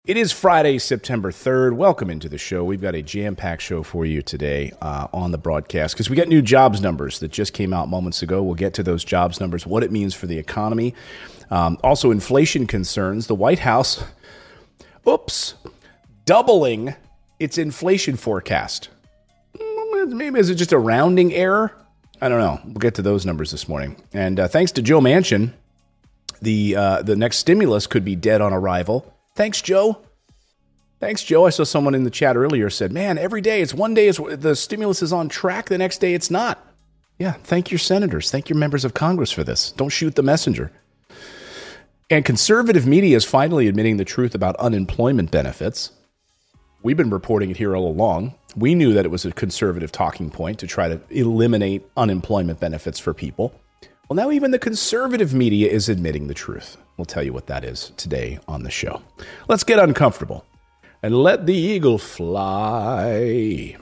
It is Friday, September 3rd. Welcome into the show. We've got a jam-packed show for you today on the broadcast because we got new jobs numbers that just came out moments ago. We'll get to those jobs numbers, what it means for the economy. Also, inflation concerns. The White House, doubling its inflation forecast. Maybe is it just a rounding error? I don't know. We'll get to those numbers this morning. And thanks to Joe Manchin, the next stimulus could be dead on arrival. Thanks, Joe. Thanks, Joe. I saw someone in the chat earlier said, man, every day, it's one day the stimulus is on track, the next day it's not. Yeah, thank your senators. Thank your members of Congress for this. Don't shoot the messenger. And conservative media is finally admitting the truth about unemployment benefits. We've been reporting it here all along. We knew that it was a conservative talking point to try to eliminate unemployment benefits for people. Well, now even the conservative media is admitting the truth. We'll tell you what that is today on the show. Let's get uncomfortable and let the eagle fly.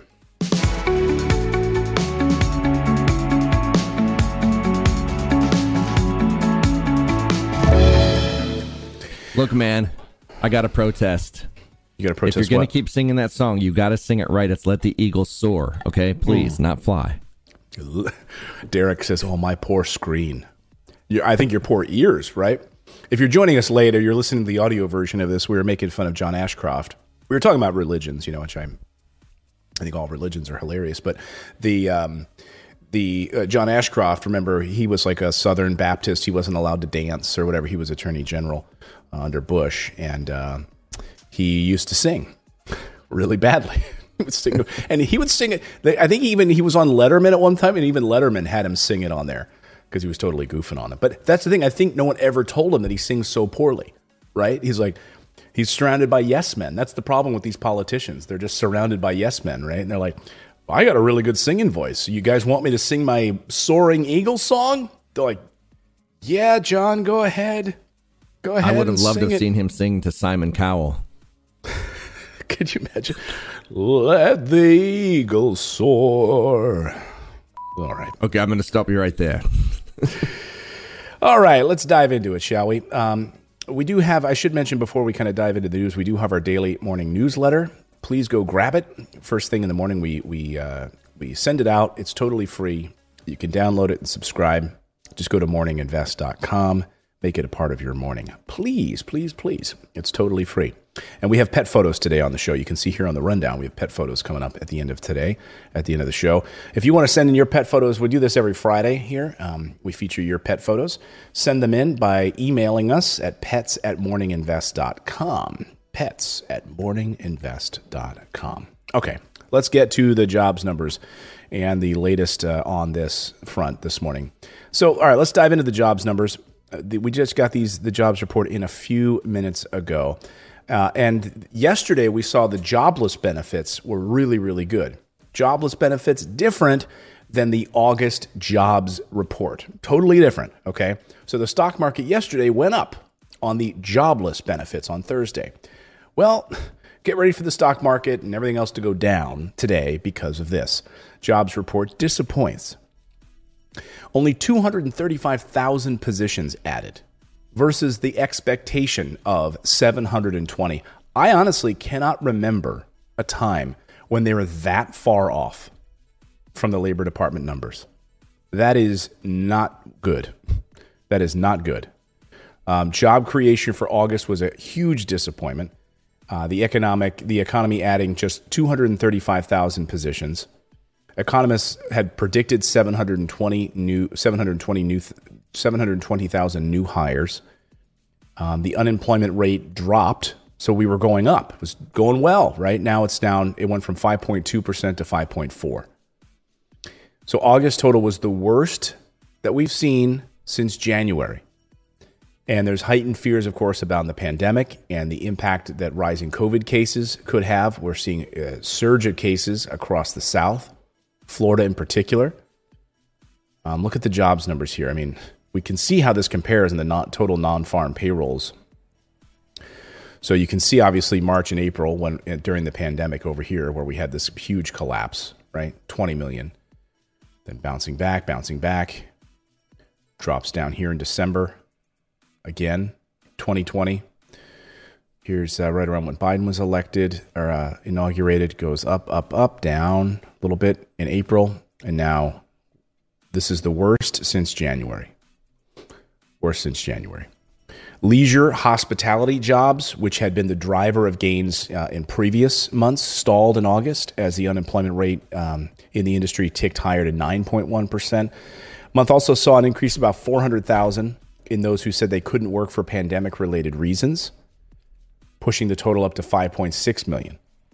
Look, man, I got to protest. You got to protest. If you're going to keep singing that song, you got to sing it right. It's Let the Eagle Soar. Okay, please, not fly. Derek says, oh, my poor screen. I think your poor ears, right? If you're joining us later, you're listening to the audio version of this. We were making fun of John Ashcroft. We were talking about religions, which I think all religions are hilarious. But the John Ashcroft, remember, he was like a Southern Baptist. He wasn't allowed to dance or whatever. He was Attorney General under Bush, and he used to sing really badly. He would sing, and he would sing it. I think he was on Letterman at one time, and even Letterman had him sing it on there because he was totally goofing on it. But that's the thing. I think no one ever told him that he sings so poorly, right? He's surrounded by yes men. That's the problem with these politicians. They're just surrounded by yes men, right? And they're like, well, I got a really good singing voice. You guys want me to sing my Soaring Eagle song? They're like, yeah, John, go ahead. Go ahead. I would have loved to have it. seen him sing to Simon Cowell. Could you imagine? Let the eagle soar. All right. Okay, I'm going to stop you right there. All right, let's dive into it, shall we? We do have, I should mention before we kind of dive into the news, we do have our daily morning newsletter. Please go grab it. First thing in the morning, we send it out. It's totally free. You can download it and subscribe. Just go to morninginvest.com. Make it a part of your morning. Please, please, please. It's totally free. And we have pet photos today on the show. You can see here on the rundown, we have pet photos coming up at the end of today, at the end of the show. If you want to send in your pet photos, we do this every Friday here. We feature your pet photos. Send them in by emailing us at pets@morninginvest.com. Pets@morninginvest.com. Okay, let's get to the jobs numbers and the latest on this front this morning. So, all right, let's dive into the jobs numbers. We just got the jobs report in a few minutes ago. And yesterday we saw the jobless benefits were really, really good. Jobless benefits different than the August jobs report. Totally different, okay? So the stock market yesterday went up on the jobless benefits on Thursday. Well, get ready for the stock market and everything else to go down today because of this. Jobs report disappoints. Only 235,000 positions added versus the expectation of 720. I honestly cannot remember a time when they were that far off from the Labor Department numbers. That is not good. That is not good. Job creation for August was a huge disappointment. The economy adding just 235,000 positions. Economists had predicted 720,000 new hires. The unemployment rate dropped, so we were going up. It was going well, right? Now it's down. It went from 5.2% to 5.4%. So August total was the worst that we've seen since January. And there's heightened fears, of course, about the pandemic and the impact that rising COVID cases could have. We're seeing a surge of cases across the South, Florida in particular. Look at the jobs numbers here. I mean, we can see how this compares in the total non-farm payrolls. So you can see, obviously, March and April during the pandemic over here where we had this huge collapse, right? 20 million. Then bouncing back, drops down here in December. Again, 2020. Here's right around when Biden was elected or inaugurated. Goes up, up, up, down a little bit in April. And now this is the worst since January. Worst since January. Leisure hospitality jobs, which had been the driver of gains in previous months, stalled in August as the unemployment rate in the industry ticked higher to 9.1%. Month also saw an increase of about 400,000 in those who said they couldn't work for pandemic-related reasons, pushing the total up to 5.6 million.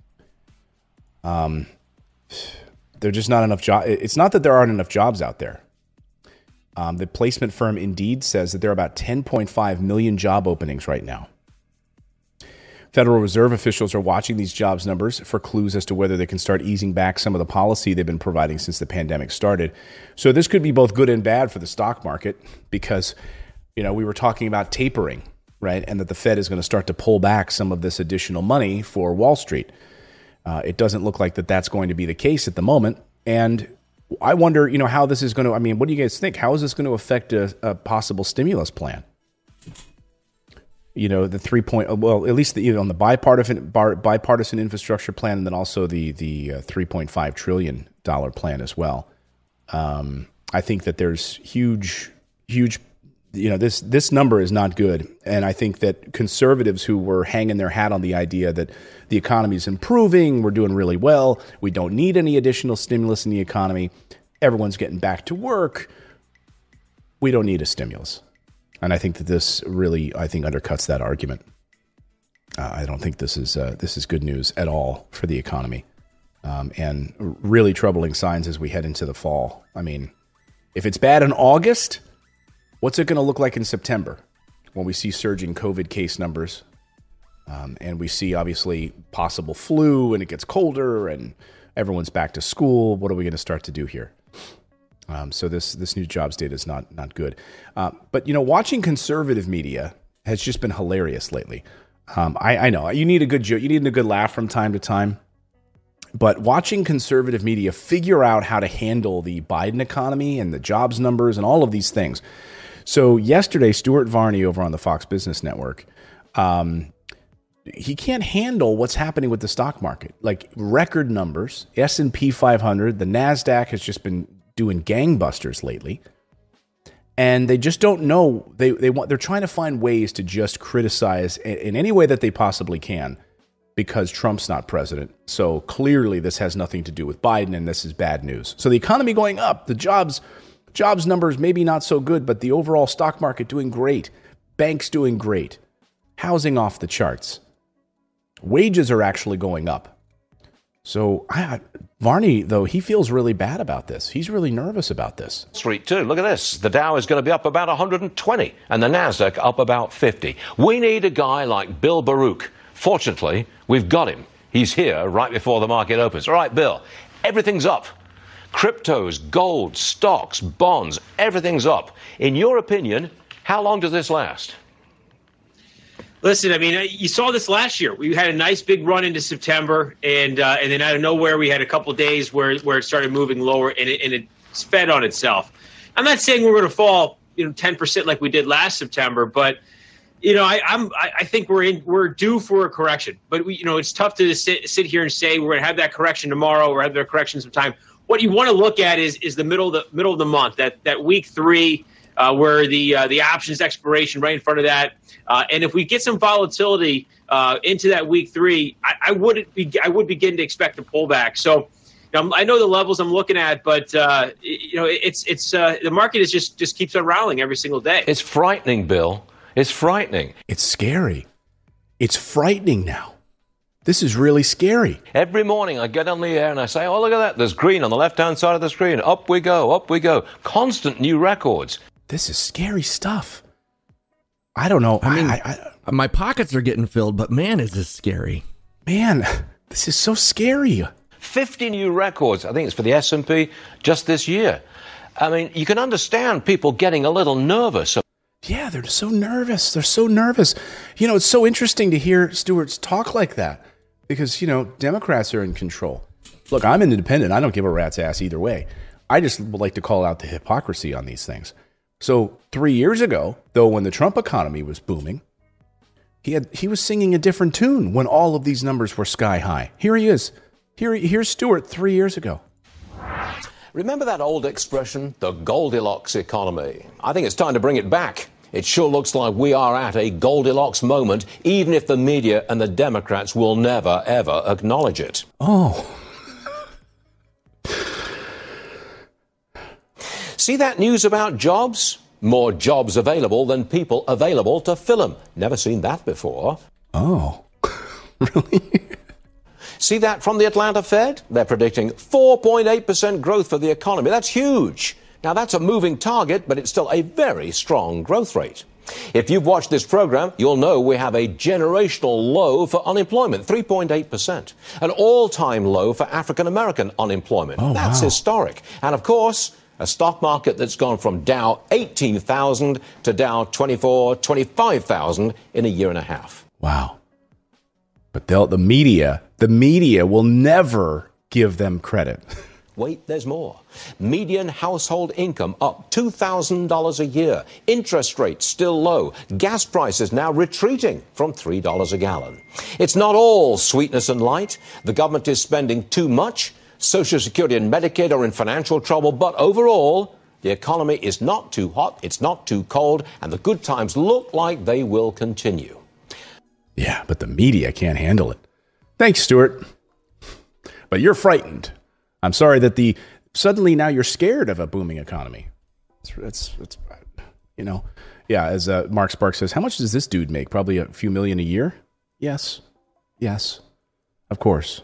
There's just not enough jobs. It's not that there aren't enough jobs out there. The placement firm Indeed says that there are about 10.5 million job openings right now. Federal Reserve officials are watching these jobs numbers for clues as to whether they can start easing back some of the policy they've been providing since the pandemic started. So this could be both good and bad for the stock market because, we were talking about tapering, right? And that the Fed is going to start to pull back some of this additional money for Wall Street. It doesn't look like that's going to be the case at the moment. And I wonder, how this is going to, what do you guys think? How is this going to affect a possible stimulus plan? The 3 point, well, at least on the bipartisan infrastructure plan, and then also the $3.5 trillion plan as well. I think that there's huge, this number is not good. And I think that conservatives who were hanging their hat on the idea that the economy is improving, we're doing really well, we don't need any additional stimulus in the economy, everyone's getting back to work, we don't need a stimulus. And I think that this really, undercuts that argument. I don't think this is good news at all for the economy, and really troubling signs as we head into the fall. If it's bad in August, what's it going to look like in September when we see surging COVID case numbers, and we see obviously possible flu, and it gets colder, and everyone's back to school? What are we going to start to do here? So this new jobs data is not good. But watching conservative media has just been hilarious lately. I know you need a good laugh from time to time, but watching conservative media figure out how to handle the Biden economy and the jobs numbers and all of these things. So yesterday, Stuart Varney over on the Fox Business Network, he can't handle what's happening with the stock market, like record numbers, S&P 500, the NASDAQ has just been doing gangbusters lately, and they just don't know. They're trying to find ways to just criticize in any way that they possibly can because Trump's not president. So clearly this has nothing to do with Biden, and this is bad news. So the economy going up, the jobs numbers maybe not so good, but the overall stock market doing great, banks doing great, housing off the charts, wages are actually going up. So Varney, though, he feels really bad about this. He's really nervous about this. Street too. Look at this. The Dow is going to be up about 120 and the Nasdaq up about 50. We need a guy like Bill Baruch. Fortunately, we've got him. He's here right before the market opens. All right, Bill, everything's up. Cryptos, gold, stocks, bonds, everything's up. In your opinion, how long does this last? Listen, you saw this last year. We had a nice big run into September, and then out of nowhere, we had a couple of days where it started moving lower, and it fed on itself. I'm not saying we're going to fall, 10% like we did last September, but I think we're due for a correction. But it's tough to sit here and say we're going to have that correction tomorrow or have that correction sometime. What you want to look at is the middle of the month, that week 3. Where the options expiration right in front of that, and if we get some volatility into that week 3, I would begin to expect a pullback. So I know the levels I'm looking at, but it's the market is just keeps on rallying every single day. It's frightening, Bill. It's frightening. It's scary. It's frightening now. This is really scary. Every morning I get on the air and I say, oh, look at that. There's green on the left-hand side of the screen. Up we go, up we go. Constant new records. This is scary stuff. I don't know. My pockets are getting filled, but man, is this scary. Man, this is so scary. 50 new records, I think it's for the S&P, just this year. You can understand people getting a little nervous. Yeah, they're so nervous. They're so nervous. It's so interesting to hear Stewart's talk like that because, Democrats are in control. Look, I'm an independent. I don't give a rat's ass either way. I just would like to call out the hypocrisy on these things. So 3 years ago, though, when the Trump economy was booming, He was singing a different tune when all of these numbers were sky high. Here he is. Here's Stuart 3 years ago. Remember that old expression, the Goldilocks economy? I think it's time to bring it back. It sure looks like we are at a Goldilocks moment, even if the media and the Democrats will never, ever acknowledge it. Oh. See that news about jobs? More jobs available than people available to fill them. Never seen that before. Oh. Really? See that from the Atlanta Fed? They're predicting 4.8% growth for the economy. That's huge. Now, that's a moving target, but it's still a very strong growth rate. If you've watched this program, you'll know we have a generational low for unemployment, 3.8%. An all-time low for African-American unemployment. Oh, that's wow. historic. And, of course, a stock market that's gone from Dow 18,000 to Dow 25,000 in a year and a half. Wow. But the media will never give them credit. Wait, there's more. Median household income up $2,000 a year. Interest rates still low. Gas prices now retreating from $3 a gallon. It's not all sweetness and light. The government is spending too much. Social Security and Medicaid are in financial trouble. But overall, the economy is not too hot, it's not too cold, and the good times look like they will continue. Yeah, but the media can't handle it. Thanks, Stuart. But you're frightened. I'm sorry that suddenly now you're scared of a booming economy. It's as Mark Sparks says, how much does this dude make? Probably a few million a year? Yes, of course.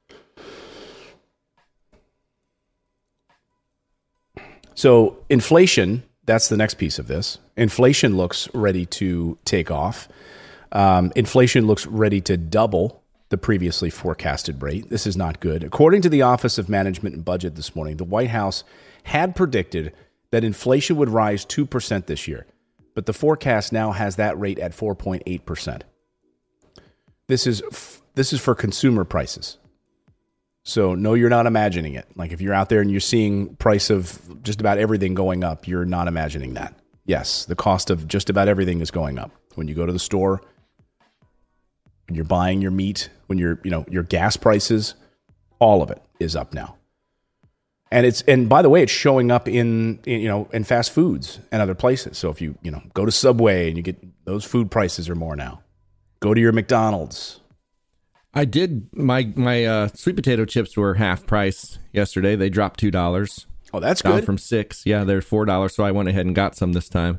So inflation, that's the next piece of this. Inflation looks ready to take off. Inflation looks ready to double the previously forecasted rate. This is not good. According to the Office of Management and Budget this morning, the White House had predicted that inflation would rise 2% this year, but the forecast now has that rate at 4.8%. This is for consumer prices. So no, you're not imagining it. Like if you're out there and you're seeing price of just about everything going up, you're not imagining that. Yes, the cost of just about everything is going up. When you go to the store, when you're buying your meat, when your gas prices, all of it is up now. And by the way, it's showing up in fast foods and other places. So if you go to Subway and you get those food prices are more now. Go to your McDonald's. I did. My sweet potato chips were half price yesterday. They dropped $2. Oh, that's down good. From $6. Yeah, they're $4. So I went ahead and got some this time.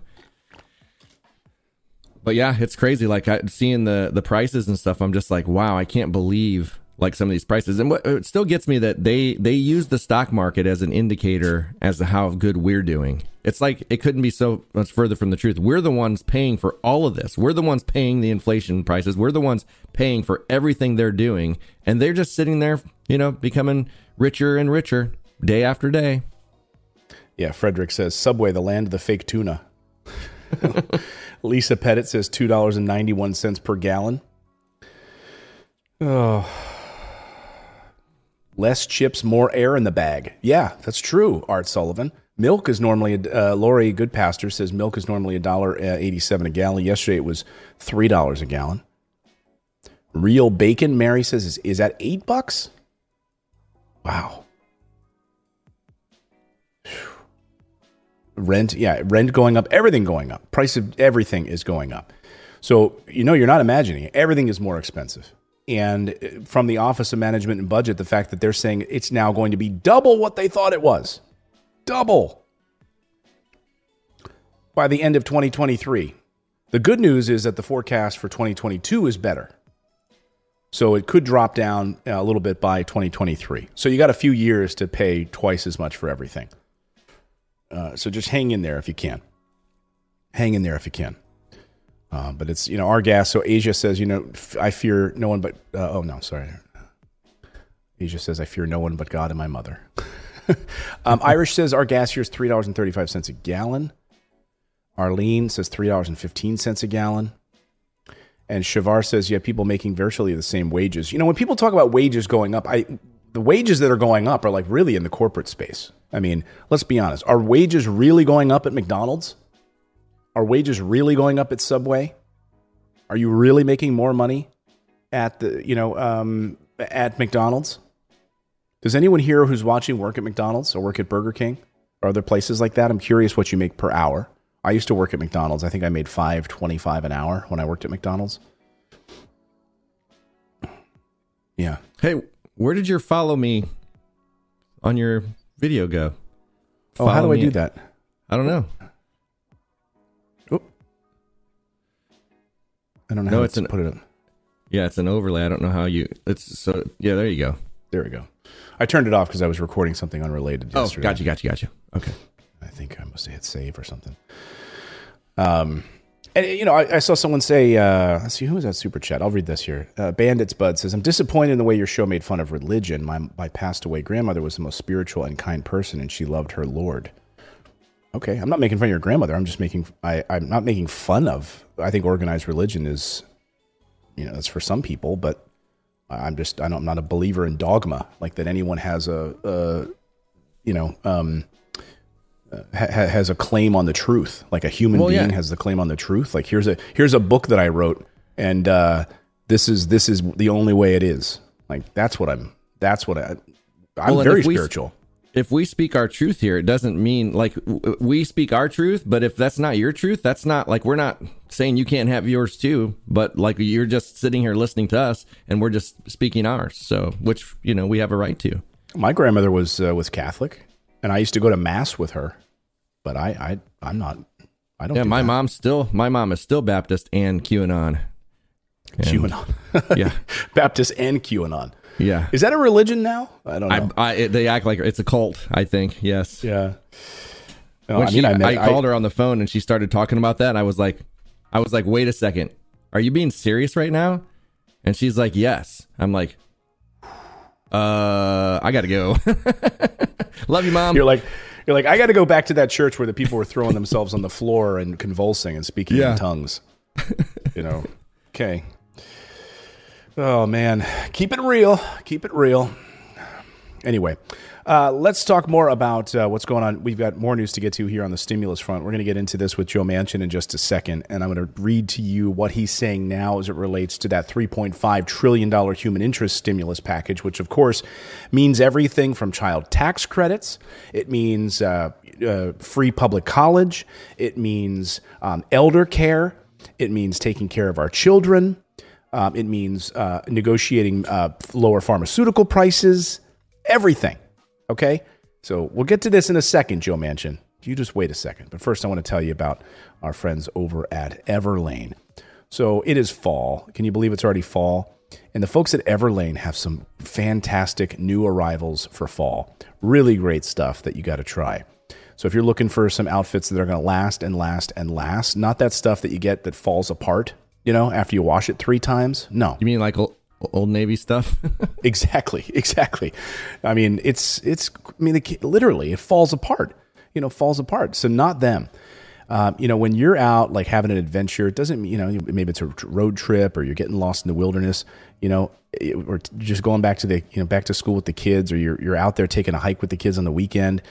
But yeah, it's crazy. Like seeing the prices and stuff, I'm just like, wow, I can't believe like some of these prices. And what it still gets me that they use the stock market as an indicator as to how good we're doing. It's like it couldn't be so much further from the truth. We're the ones paying for all of this. We're the ones paying the inflation prices. We're the ones paying for everything they're doing. And they're just sitting there, becoming richer and richer day after day. Yeah, Frederick says, Subway, the land of the fake tuna. Lisa Pettit says $2.91 per gallon. Oh. Less chips, more air in the bag. Yeah, that's true, Art Sullivan. Milk is normally, Lori Goodpasture says milk is normally $1.87 a gallon. Yesterday it was $3 a gallon. Real bacon, Mary says, is that $8? Wow. Rent going up, everything going up. Price of everything is going up. So, you're not imagining it. Everything is more expensive. And from the Office of Management and Budget, the fact that they're saying it's now going to be double what they thought it was. Double. By the end of 2023. The good news is that the forecast for 2022 is better. So it could drop down a little bit by 2023. So you got a few years to pay twice as much for everything. So just hang in there if you can. Hang in there if you can. But it's, our gas. So Asia says, I fear no one but, Asia says, I fear no one but God and my mother. Irish says our gas here is $3.35 a gallon. Arlene says $3.15 a gallon. And Shavar says, people making virtually the same wages. When people talk about wages going up, the wages that are going up are like really in the corporate space. I mean, let's be honest. Are wages really going up at McDonald's? Are wages really going up at Subway? Are you really making more money at the, at McDonald's? Does anyone here who's watching work at McDonald's or work at Burger King or other places like that? I'm curious what you make per hour. I used to work at McDonald's. I think I made $5.25 an hour when I worked at McDonald's. Yeah. Hey, where did your follow me on your video go? How do I do that? I don't know. Oop. I don't know how to put it up. Yeah, it's an overlay. I don't know how yeah, there you go. There we go. I turned it off because I was recording something unrelated yesterday. Oh, gotcha. Okay. I think I must have hit save or something. And, I saw someone say, let's see, who was that super chat? I'll read this here. Bandits Bud says, I'm disappointed in the way your show made fun of religion. My passed away grandmother was the most spiritual and kind person, and she loved her Lord. Okay, I'm not making fun of your grandmother. I'm just I'm not making fun of, I think organized religion is, it's for some people, but I'm not a believer in dogma, like that anyone has has a claim on the truth, like a human being has the claim on the truth. Like here's a book that I wrote, and this is the only way it is. Like I'm very spiritual. If we speak our truth here, it doesn't mean like we speak our truth, but if that's not your truth, that's not like, we're not saying you can't have yours too, but like you're just sitting here listening to us and we're just speaking ours. So, which, we have a right to. My grandmother was Catholic, and I used to go to mass with her, but I'm not. I don't. Yeah, do my that. my mom is still Baptist and QAnon. QAnon. Yeah, Baptist and QAnon. Yeah. Is that a religion now? I don't know. They act like it's a cult, I think. Yes. Yeah. No, I called her on the phone and she started talking about that. And I was like, wait a second. Are you being serious right now? And she's like, yes. I'm like, I got to go. Love you, Mom. You're like, I got to go back to that church where the people were throwing themselves on the floor and convulsing and speaking in tongues. Okay. Oh, man. Keep it real. Keep it real. Anyway, let's talk more about what's going on. We've got more news to get to here on the stimulus front. We're going to get into this with Joe Manchin in just a second, and I'm going to read to you what he's saying now as it relates to that $3.5 trillion human interest stimulus package, which, of course, means everything from child tax credits. It means free public college. It means elder care. It means taking care of our children. It means negotiating lower pharmaceutical prices, everything. Okay? So we'll get to this in a second, Joe Manchin. You just wait a second. But first, I want to tell you about our friends over at Everlane. So it is fall. Can you believe it's already fall? And the folks at Everlane have some fantastic new arrivals for fall. Really great stuff that you got to try. So if you're looking for some outfits that are going to last and last and last, not that stuff that you get that falls apart, after you wash it 3 times. No. You mean like Old Navy stuff? Exactly. I mean, literally, it falls apart. Falls apart. So not them. When you're out, like having an adventure, it doesn't, maybe it's a road trip or you're getting lost in the wilderness, or just going back to back to school with the kids, or you're out there taking a hike with the kids on the weekend.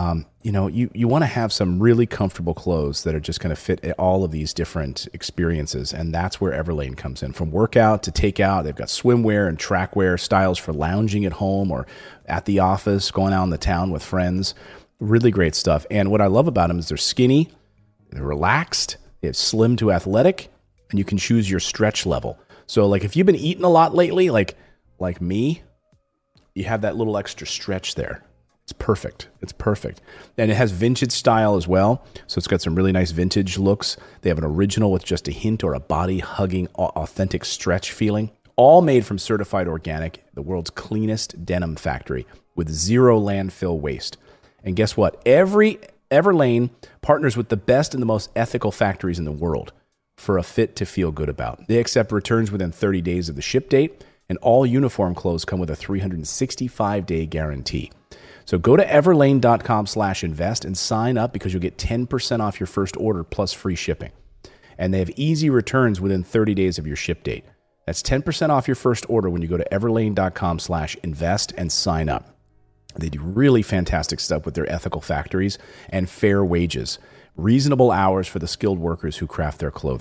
You want to have some really comfortable clothes that are just going to fit all of these different experiences. And that's where Everlane comes in. From workout to takeout, they've got swimwear and trackwear styles for lounging at home or at the office, going out in the town with friends. Really great stuff. And what I love about them is they're skinny, they're relaxed, they have slim to athletic, and you can choose your stretch level. So like if you've been eating a lot lately, like me, you have that little extra stretch there. It's perfect. It's perfect. And it has vintage style as well. So it's got some really nice vintage looks. They have an original with just a hint or a body-hugging, authentic stretch feeling. All made from certified organic, the world's cleanest denim factory with 0 landfill waste. And guess what? Everlane partners with the best and the most ethical factories in the world for a fit to feel good about. They accept returns within 30 days of the ship date, and all uniform clothes come with a 365-day guarantee. So go to everlane.com/invest and sign up because you'll get 10% off your first order plus free shipping. And they have easy returns within 30 days of your ship date. That's 10% off your first order when you go to everlane.com/invest and sign up. They do really fantastic stuff with their ethical factories and fair wages. Reasonable hours for the skilled workers who craft their clothing.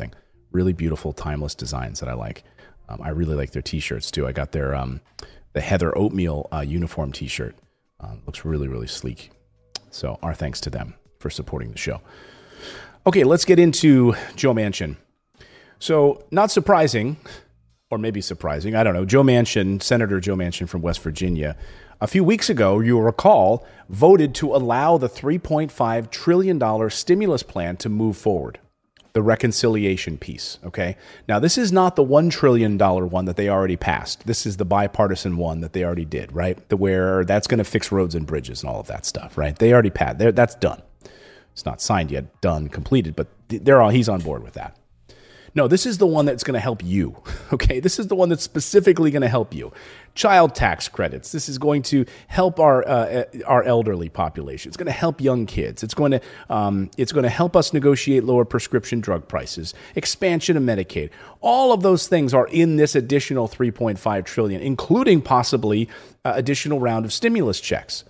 Really beautiful, timeless designs that I like. I really like their T-shirts too. I got their the Heather Oatmeal uniform T-shirt. Looks really, really sleek. So our thanks to them for supporting the show. Okay, let's get into Joe Manchin. So not surprising, or maybe surprising, I don't know. Joe Manchin, Senator Joe Manchin from West Virginia, a few weeks ago, you'll recall, voted to allow the $3.5 trillion stimulus plan to move forward. The reconciliation piece, okay? Now, this is not the $1 trillion one that they already passed. This is the bipartisan one that they already did, right? Where that's going to fix roads and bridges and all of that stuff, right? They already passed. That's done. It's not signed yet, done, completed, but he's on board with that. No, this is the one that's going to help you, okay? This is the one that's specifically going to help you. Child tax credits. This is going to help our elderly population. It's going to help young kids. It's going to help us negotiate lower prescription drug prices. Expansion of Medicaid. All of those things are in this additional $3.5 trillion, including possibly additional round of stimulus checks.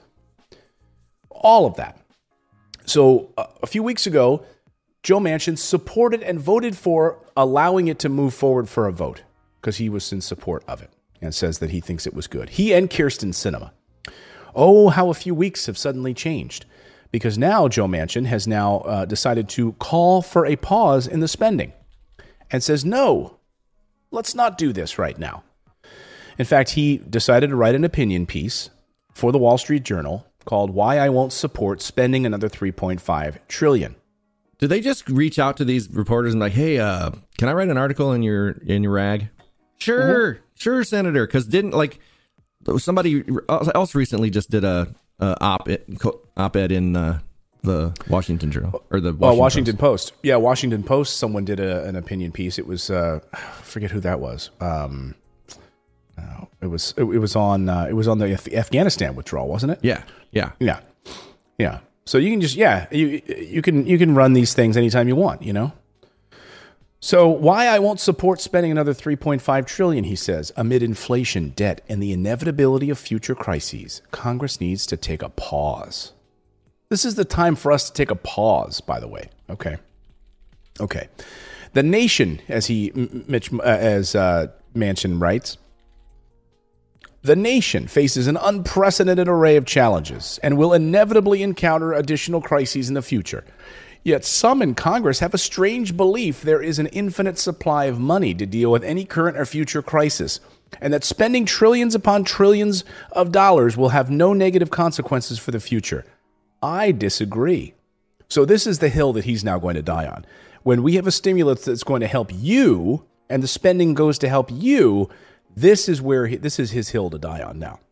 All of that. So a few weeks ago, Joe Manchin supported and voted for allowing it to move forward for a vote because he was in support of it and says that he thinks it was good. He and Kyrsten Sinema. Oh, how a few weeks have suddenly changed because now Joe Manchin has now decided to call for a pause in the spending and says, no, let's not do this right now. In fact, he decided to write an opinion piece for the Wall Street Journal called Why I Won't Support Spending Another $3.5 Trillion. Do they just reach out to these reporters and like, hey, can I write an article in your rag? Sure, sure, Senator. Because somebody else recently just did a op-ed in the Washington Journal or the Washington Post. Yeah, Washington Post. Someone did an opinion piece. It was I forget who that was. It was on the Afghanistan withdrawal, wasn't it? Yeah. So you can just, you can run these things anytime you want, you know? So why I won't support spending another $3.5 trillion, he says, amid inflation, debt, and the inevitability of future crises, Congress needs to take a pause. This is the time for us to take a pause, by the way. Okay. The nation, as Manchin writes, the nation faces an unprecedented array of challenges and will inevitably encounter additional crises in the future. Yet some in Congress have a strange belief there is an infinite supply of money to deal with any current or future crisis, and that spending trillions upon trillions of dollars will have no negative consequences for the future. I disagree. So this is the hill that he's now going to die on. When we have a stimulus that's going to help you, and the spending goes to help you, this is his hill to die on now.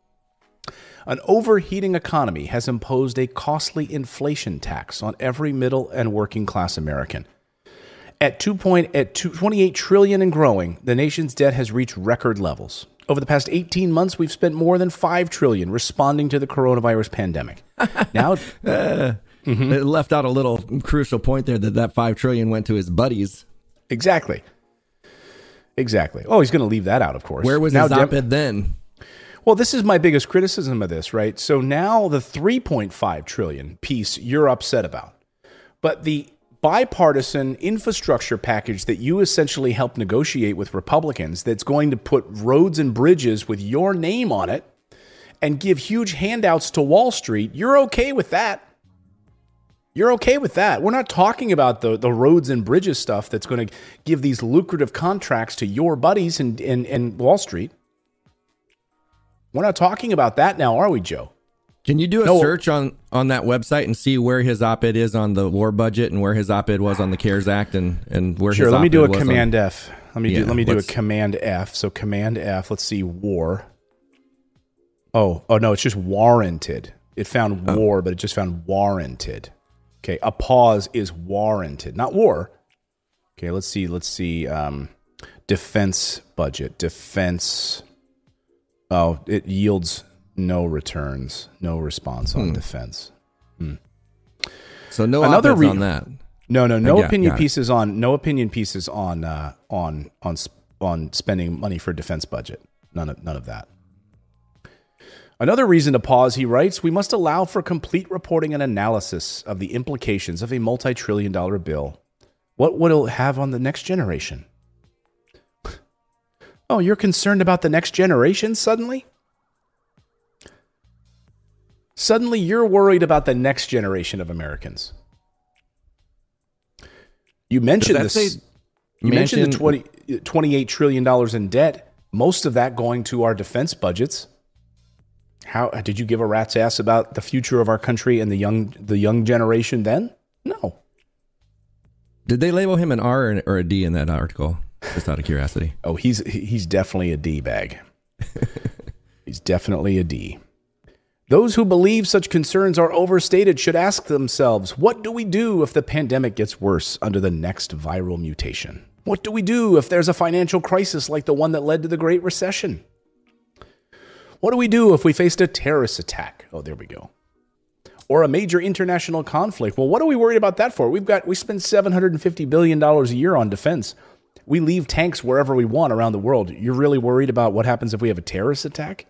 An overheating economy has imposed a costly inflation tax on every middle and working class American. At 28 trillion and growing, the nation's debt has reached record levels. Over the past 18 months, we've spent more than $5 trillion responding to the coronavirus pandemic. Now, It left out a little crucial point there that $5 trillion went to his buddies. Exactly. Oh, he's going to leave that out, of course. Where was his op-ed then? Well, this is my biggest criticism of this, right? So now the $3.5 trillion piece you're upset about, but the bipartisan infrastructure package that you essentially helped negotiate with Republicans that's going to put roads and bridges with your name on it and give huge handouts to Wall Street, you're okay with that. You're okay with that. We're not talking about the roads and bridges stuff that's going to give these lucrative contracts to your buddies in Wall Street. We're not talking about that now, are we, Joe? Can you do a search on that website and see where his op-ed is on the war budget and where his op-ed was on the CARES Act and where his op-ed was? Sure, let me do a Command F. Let me do a Command F. So Command F, let's see, war. Oh no, it's just warranted. It found war, but it just found warranted. Okay, a pause is warranted, not war. Okay, let's see. Defense budget. Defense. Oh, it yields no returns, no response on defense. So no op-eds on that. No opinion pieces on spending money for defense budget. None of that. Another reason to pause, he writes, we must allow for complete reporting and analysis of the implications of a multi-trillion-dollar bill What will it have on the next generation? Oh, you're concerned about the next generation suddenly? Suddenly you're worried about the next generation of Americans. You mentioned this. You mentioned the $28 trillion in debt, most of that going to our defense budgets. How did you give a rat's ass about the future of our country and the young generation then? No. Did they label him an R or a D in that article? Just out of curiosity. Oh, he's definitely a D bag. He's definitely a D. Those who believe such concerns are overstated should ask themselves, what do we do if the pandemic gets worse under the next viral mutation? What do we do if there's a financial crisis like the one that led to the Great Recession? What do we do if we faced a terrorist attack? Oh, there we go. Or a major international conflict. Well, what are we worried about that for? We spend $750 billion a year on defense. We leave tanks wherever we want around the world. You're really worried about what happens if we have a terrorist attack?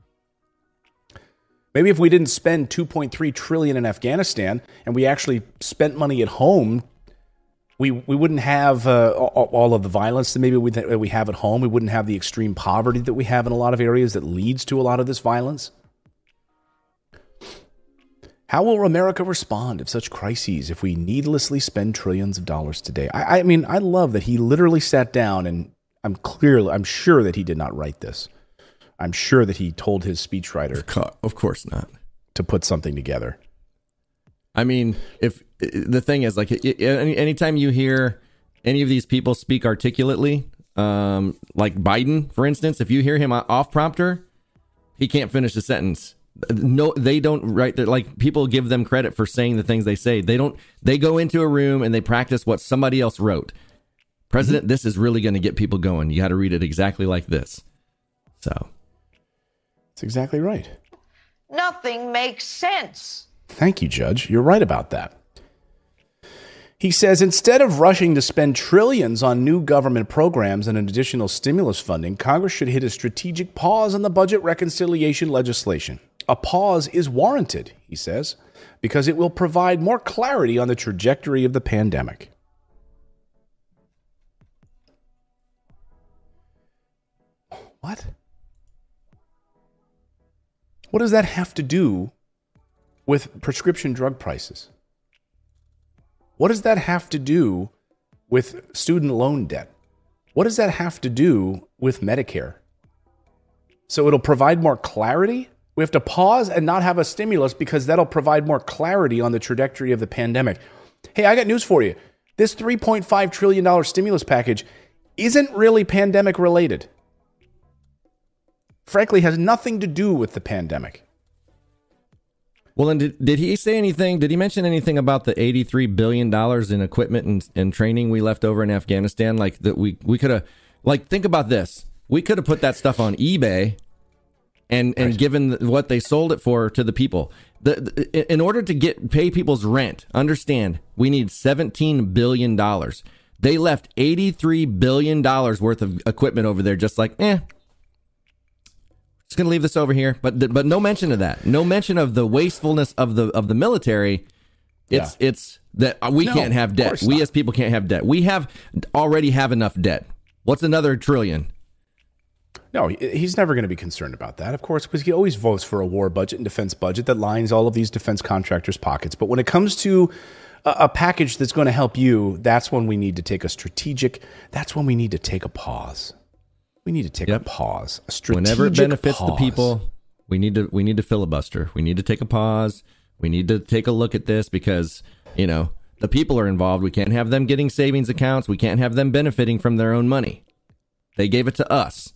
Maybe if we didn't spend $2.3 trillion in Afghanistan and we actually spent money at home, we wouldn't have all of the violence that maybe we have at home. We wouldn't have the extreme poverty that we have in a lot of areas that leads to a lot of this violence. How will America respond if such crises, if we needlessly spend trillions of dollars today? I mean, I love that he literally sat down, and I'm sure that he did not write this. I'm sure that he told his speechwriter, of course not, to put something together. I mean, if the thing is, like, anytime you hear any of these people speak articulately, like Biden, for instance, if you hear him off prompter, he can't finish a sentence. No, they don't write. Like, people give them credit for saying the things they say. They don't. They go into a room and they practice what somebody else wrote. President, this is really going to get people going. You got to read it exactly like this. So. That's exactly right. Nothing makes sense. Thank you, Judge. You're right about that. He says, instead of rushing to spend trillions on new government programs and additional stimulus funding, Congress should hit a strategic pause on the budget reconciliation legislation. A pause is warranted, he says, because it will provide more clarity on the trajectory of the pandemic. What? What does that have to do with prescription drug prices? What does that have to do with student loan debt? What does that have to do with Medicare? So it'll provide more clarity? We have to pause and not have a stimulus because that'll provide more clarity on the trajectory of the pandemic. Hey, I got news for you. This $3.5 trillion stimulus package isn't really pandemic related. Frankly, has nothing to do with the pandemic. Well, and did he say anything? Did he mention anything about the $83 billion in equipment and training we left over in Afghanistan? Like, that we could have, like, think about this. We could have put that stuff on eBay and right. Given what they sold it for to the people. In order to pay people's rent, understand, we need $17 billion. They left $83 billion worth of equipment over there, just like, just gonna leave this over here, but no mention of that. No mention of the wastefulness of the military. It's that we can't have debt. We as people can't have debt. We already have enough debt. What's another trillion? No, he's never going to be concerned about that, of course, because he always votes for a war budget and defense budget that lines all of these defense contractors' pockets. But when it comes to a package that's going to help you, that's when we need to take that's when we need to take a pause. We need to take a pause. A strategic Whenever it benefits pause. the people, we need to filibuster. We need to take a pause. We need to take a look at this because, the people are involved. We can't have them getting savings accounts. We can't have them benefiting from their own money. They gave it to us.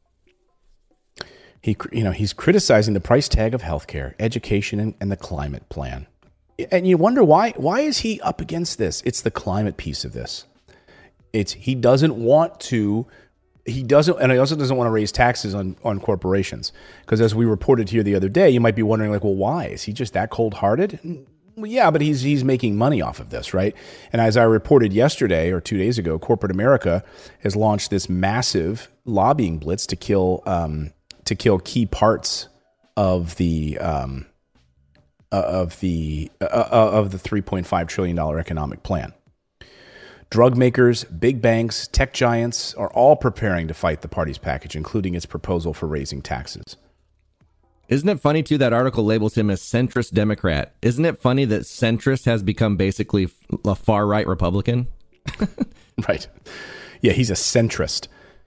He's criticizing the price tag of healthcare, education, and the climate plan. And you wonder why? Why is he up against this? It's the climate piece of this. He doesn't want to. He also doesn't want to raise taxes on corporations. Because as we reported here the other day, you might be wondering, like, well, why? Is he just that cold-hearted? Well, yeah, but he's making money off of this, right? And as I reported yesterday or 2 days ago, corporate America has launched this massive lobbying blitz to kill key parts of the $3.5 trillion economic plan. Drug makers, big banks, tech giants are all preparing to fight the party's package, including its proposal for raising taxes. Isn't it funny, too, that article labels him as centrist Democrat? Isn't it funny that centrist has become basically a far-right Republican? Right. Yeah, he's a centrist.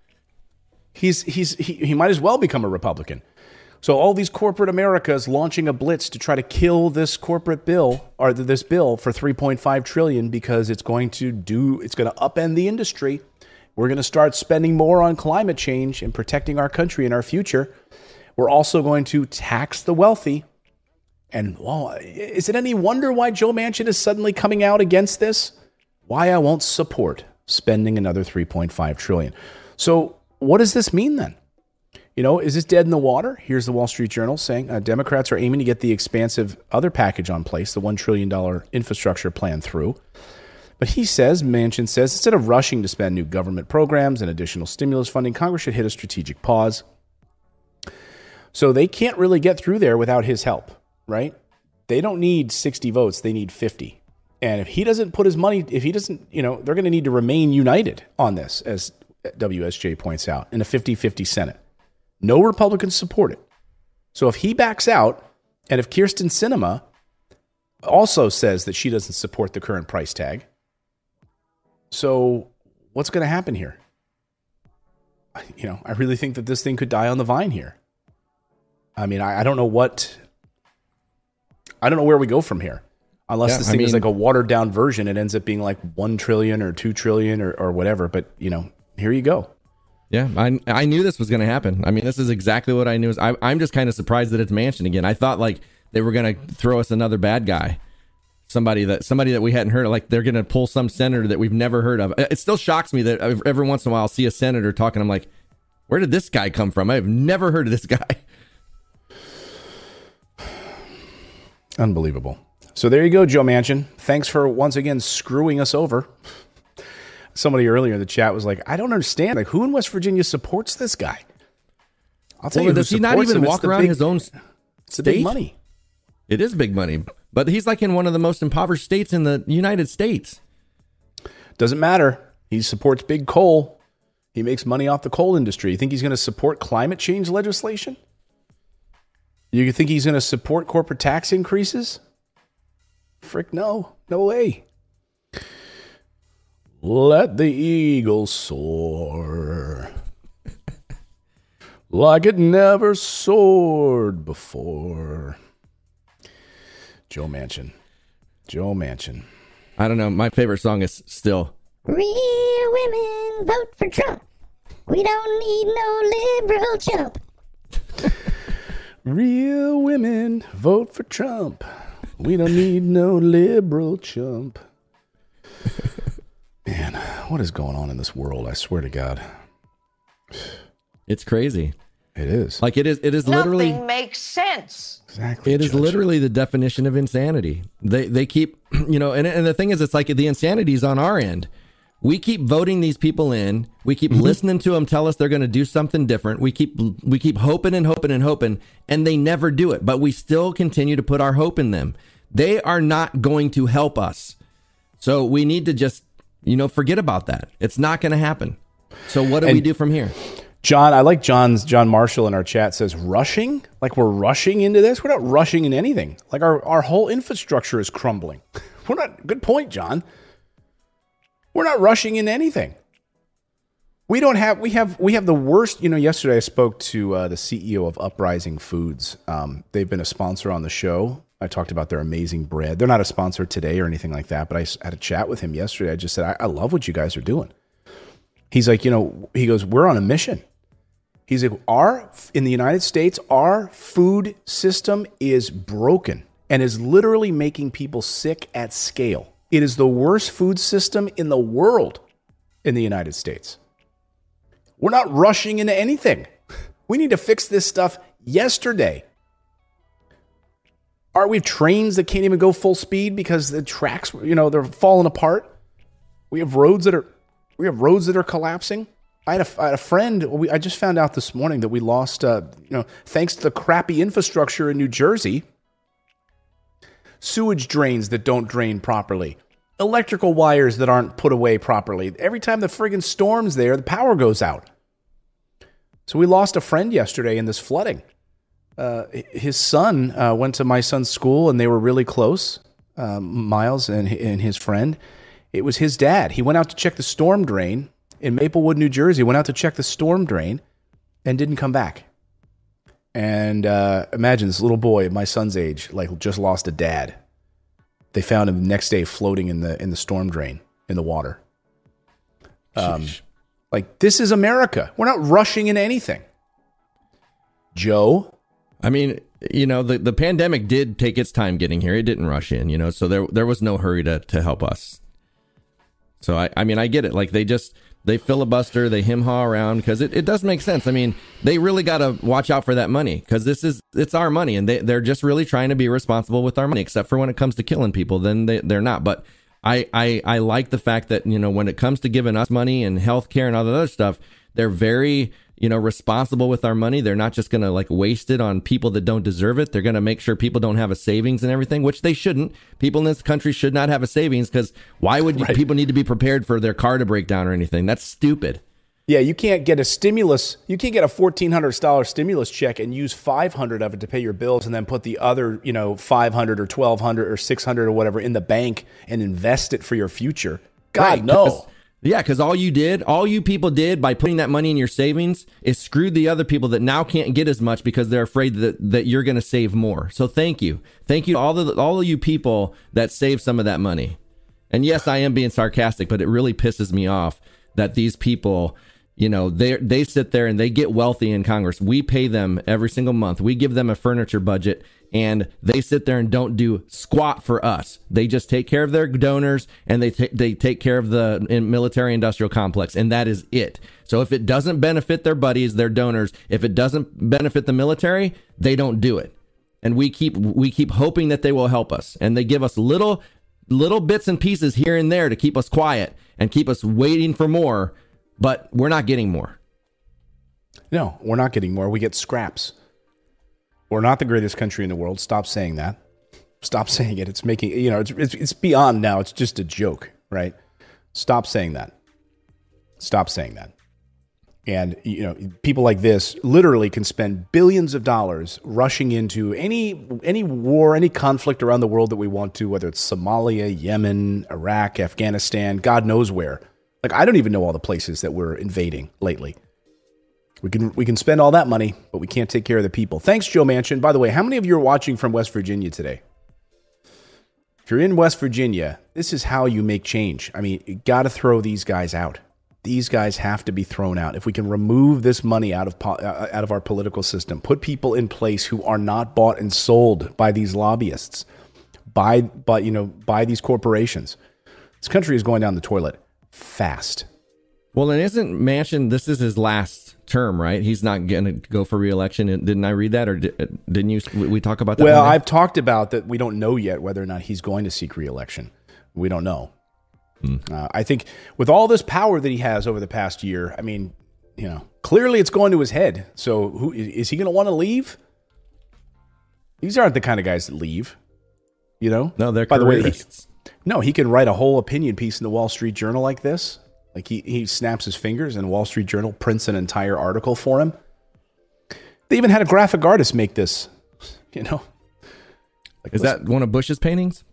He might as well become a Republican. So all these corporate America is launching a blitz to try to kill this corporate bill, or this bill for $3.5 trillion, because it's going to upend the industry. We're going to start spending more on climate change and protecting our country and our future. We're also going to tax the wealthy. And is it any wonder why Joe Manchin is suddenly coming out against this? Why I won't support spending another $3.5 trillion. So what does this mean then? Is this dead in the water? Here's the Wall Street Journal saying Democrats are aiming to get the expansive other package on place, the $1 trillion infrastructure plan through. But Manchin says, instead of rushing to spend new government programs and additional stimulus funding, Congress should hit a strategic pause. So they can't really get through there without his help, right? They don't need 60 votes. They need 50. And if he doesn't put his money, they're going to need to remain united on this, as WSJ points out, in a 50-50 Senate. No Republicans support it. So if he backs out, and if Kyrsten Sinema also says that she doesn't support the current price tag, so what's going to happen here? I really think that this thing could die on the vine here. I mean, I don't know where we go from here. Unless this thing is like a watered down version, it ends up being like 1 trillion or 2 trillion or whatever. But, here you go. Yeah, I knew this was going to happen. I mean, this is exactly what I knew. I'm just kind of surprised that it's Manchin again. I thought like they were going to throw us another bad guy, somebody that we hadn't heard of. Like they're going to pull some senator that we've never heard of. It still shocks me that every once in a while I'll see a senator talking. I'm like, where did this guy come from? I've never heard of this guy. Unbelievable. So there you go, Joe Manchin. Thanks for once again screwing us over. Somebody earlier in the chat was like, I don't understand. Like, who in West Virginia supports this guy? I'll tell you who does he not even walk around his own state? It's the big money. It is big money. But he's like in one of the most impoverished states in the United States. Doesn't matter. He supports big coal. He makes money off the coal industry. You think he's going to support climate change legislation? You think he's going to support corporate tax increases? Frick, no. No way. Let the eagle soar like it never soared before. Joe Manchin. I don't know. My favorite song is still Real women vote for Trump. We don't need no liberal chump. Real women vote for Trump. We don't need no liberal chump. Man, what is going on in this world? I swear to God. It's crazy. It is. Like it is literally. Nothing makes sense. Exactly. It is literally the definition of insanity. They keep, and the thing is, it's like the insanity is on our end. We keep voting these people in. We keep listening to them tell us they're going to do something different. We keep hoping and hoping and hoping, and they never do it. But we still continue to put our hope in them. They are not going to help us. So we need to just, forget about that. It's not going to happen. So what do we do from here? John, I like John Marshall in our chat says rushing. Like we're rushing into this. We're not rushing in anything. Like our whole infrastructure is crumbling. We're not. Good point, John. We're not rushing into anything. We have the worst. Yesterday I spoke to the CEO of Uprising Foods. They've been a sponsor on the show. I talked about their amazing bread. They're not a sponsor today or anything like that, but I had a chat with him yesterday. I just said, I love what you guys are doing. He's like, he goes, we're on a mission. He's like, in the United States, our food system is broken and is literally making people sick at scale. It is the worst food system in the world in the United States. We're not rushing into anything. We need to fix this stuff yesterday. We have trains that can't even go full speed because the tracks, they're falling apart. We have roads that are collapsing. I had a friend. I just found out this morning that we lost, thanks to the crappy infrastructure in New Jersey, sewage drains that don't drain properly. electrical wires that aren't put away properly. Every time the friggin' storm's there, the power goes out. So we lost a friend yesterday in this flooding. His son went to my son's school, and they were really close, Miles and his friend. It was his dad. He went out to check the storm drain in Maplewood, New Jersey, went out to check the storm drain and didn't come back. And imagine this little boy, my son's age, like just lost a dad. They found him the next day floating in the storm drain in the water. Like, this is America. We're not rushing into anything. Joe? I mean, you know, the pandemic did take its time getting here. It didn't rush in, you know, so there was no hurry to help us. So, I mean, I get it. Like, they filibuster, they hem-haw around, because it does make sense. I mean, they really got to watch out for that money, because it's our money, and they're just really trying to be responsible with our money, except for when it comes to killing people, then they're not. But I like the fact that, you know, when it comes to giving us money and healthcare and all that other stuff, they're very, you know, responsible with our money. They're not just going to like waste it on people that don't deserve it. They're going to make sure people don't have a savings and everything, which they shouldn't. People in this country should not have a savings, because why would people need to be prepared for their car to break down or anything? That's stupid. Yeah, you can't get a stimulus. You can't get a $1,400 stimulus check and use $500 of it to pay your bills, and then put the other, you know, $500 or $1,200 or $600 or whatever in the bank and invest it for your future. God, right, no. Yeah, because all you people did by putting that money in your savings is screwed the other people that now can't get as much because they're afraid that you're going to save more. So thank you to all of you people that save some of that money. And yes, I am being sarcastic, but it really pisses me off that these people, you know, they sit there and they get wealthy in Congress. We pay them every single month. We give them a furniture budget, and they sit there and don't do squat for us. They just take care of their donors, and they take care of the military industrial complex, and that is it. So if it doesn't benefit their buddies, their donors, if it doesn't benefit the military, they don't do it. And we keep hoping that they will help us, and they give us little bits and pieces here and there to keep us quiet and keep us waiting for more. But we're not getting more. No, we're not getting more. We get scraps. We're not the greatest country in the world. Stop saying that. Stop saying it. It's making, you know, it's beyond now. It's just a joke, right? Stop saying that. Stop saying that. And, you know, people like this literally can spend billions of dollars rushing into any war, any conflict around the world that we want to, whether it's Somalia, Yemen, Iraq, Afghanistan, God knows where. Like, I don't even know all the places that we're invading lately. We can spend all that money, but we can't take care of the people. Thanks, Joe Manchin. By the way, how many of you are watching from West Virginia today? If you're in West Virginia, this is how you make change. I mean, you got to throw these guys out. These guys have to be thrown out. If we can remove this money out of our political system, put people in place who are not bought and sold by these lobbyists, by these corporations, this country is going down the toilet fast. Well, and isn't Manchin, this is his last term, right? He's not going to go for re-election. Didn't I read that, or didn't you? We talk about that? Well, I've talked about that. We don't know yet whether or not he's going to seek re-election. We don't know. I think with all this power that he has over the past year, I mean, you know, clearly it's going to his head. So who is he going to want to leave? These aren't the kind of guys that leave, you know? No, they're By the way, careerists. he can write a whole opinion piece in the Wall Street Journal like this. Like he snaps his fingers and Wall Street Journal prints an entire article for him. They even had a graphic artist make this, you know? Like, is that one of Bush's paintings?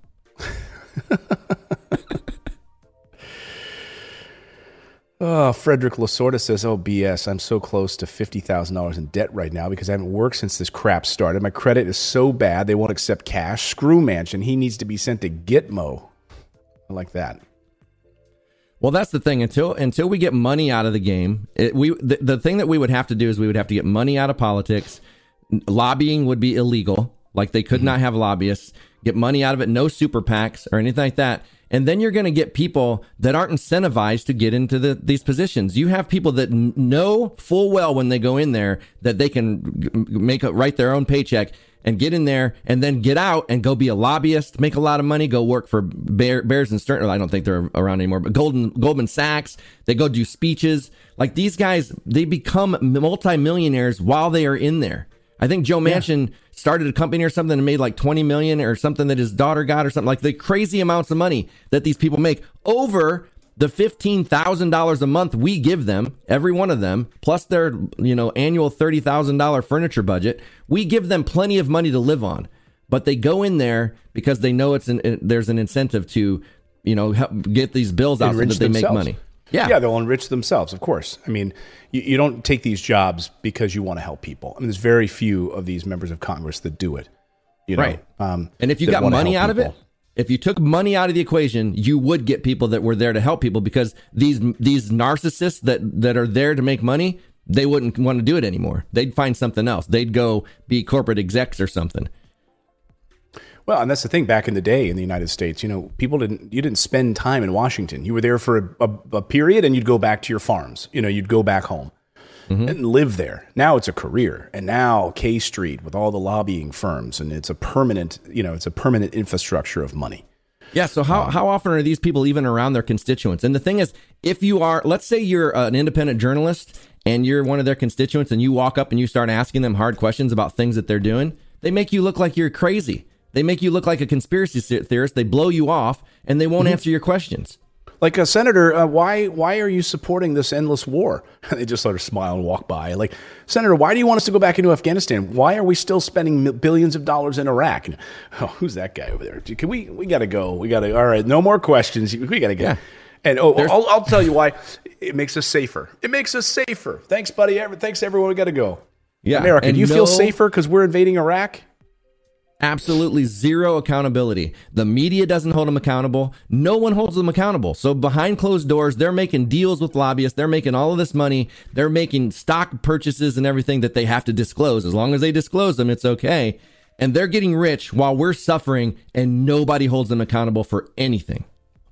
Oh, Frederick Lasorda says, oh, BS, I'm so close to $50,000 in debt right now because I haven't worked since this crap started. My credit is so bad they won't accept cash. Screw Manchin. He needs to be sent to Gitmo. I like that. Well, that's the thing. Until we get money out of the game, the thing that we would have to do is we would have to get money out of politics. Lobbying would be illegal. Like, they could not have lobbyists. Get money out of it. No super PACs or anything like that. And then you're going to get people that aren't incentivized to get into these positions. You have people that know full well when they go in there that they can write their own paycheck and get in there and then get out and go be a lobbyist, make a lot of money, go work for Bears and Stearns. I don't think they're around anymore, but Goldman Sachs. They go do speeches. Like, these guys, they become multimillionaires while they are in there. I think Joe Manchin started a company or something and made like 20 million or something that his daughter got or something, like the crazy amounts of money that these people make over the $15,000 a month we give them, every one of them, plus their, annual $30,000 furniture budget. We give them plenty of money to live on, but they go in there because they know there's an incentive to, help get these bills out so that they make money. Yeah, they'll enrich themselves, of course. I mean, you don't take these jobs because you want to help people. I mean, there's very few of these members of Congress that do it. Right. And if you got money out of it, if you took money out of the equation, you would get people that were there to help people, because these narcissists that are there to make money, they wouldn't want to do it anymore. They'd find something else. They'd go be corporate execs or something. Well, and that's the thing. Back in the day in the United States, you didn't spend time in Washington. You were there for a period, and you'd go back to your farms. You'd go back home and live there. Now it's a career, and now K Street with all the lobbying firms, and it's a permanent infrastructure of money. Yeah. So how often are these people even around their constituents? And the thing is, if you are, let's say you're an independent journalist and you're one of their constituents, and you walk up and you start asking them hard questions about things that they're doing, they make you look like you're crazy. They make you look like a conspiracy theorist. They blow you off, and they won't answer your questions. Like, Senator, why are you supporting this endless war? They just sort of smile and walk by. Like, Senator, why do you want us to go back into Afghanistan? Why are we still spending billions of dollars in Iraq? And, who's that guy over there? We got to go. All right, no more questions. We got to go. Yeah. And I'll tell you why. It makes us safer. Thanks, buddy. Thanks, everyone. We got to go. Yeah. America, do you feel safer because we're invading Iraq? Absolutely zero accountability. The media doesn't hold them accountable. No one holds them accountable. So behind closed doors, they're making deals with lobbyists. They're making all of this money. They're making stock purchases and everything that they have to disclose. As long as they disclose them, it's okay. And they're getting rich while we're suffering, and nobody holds them accountable for anything.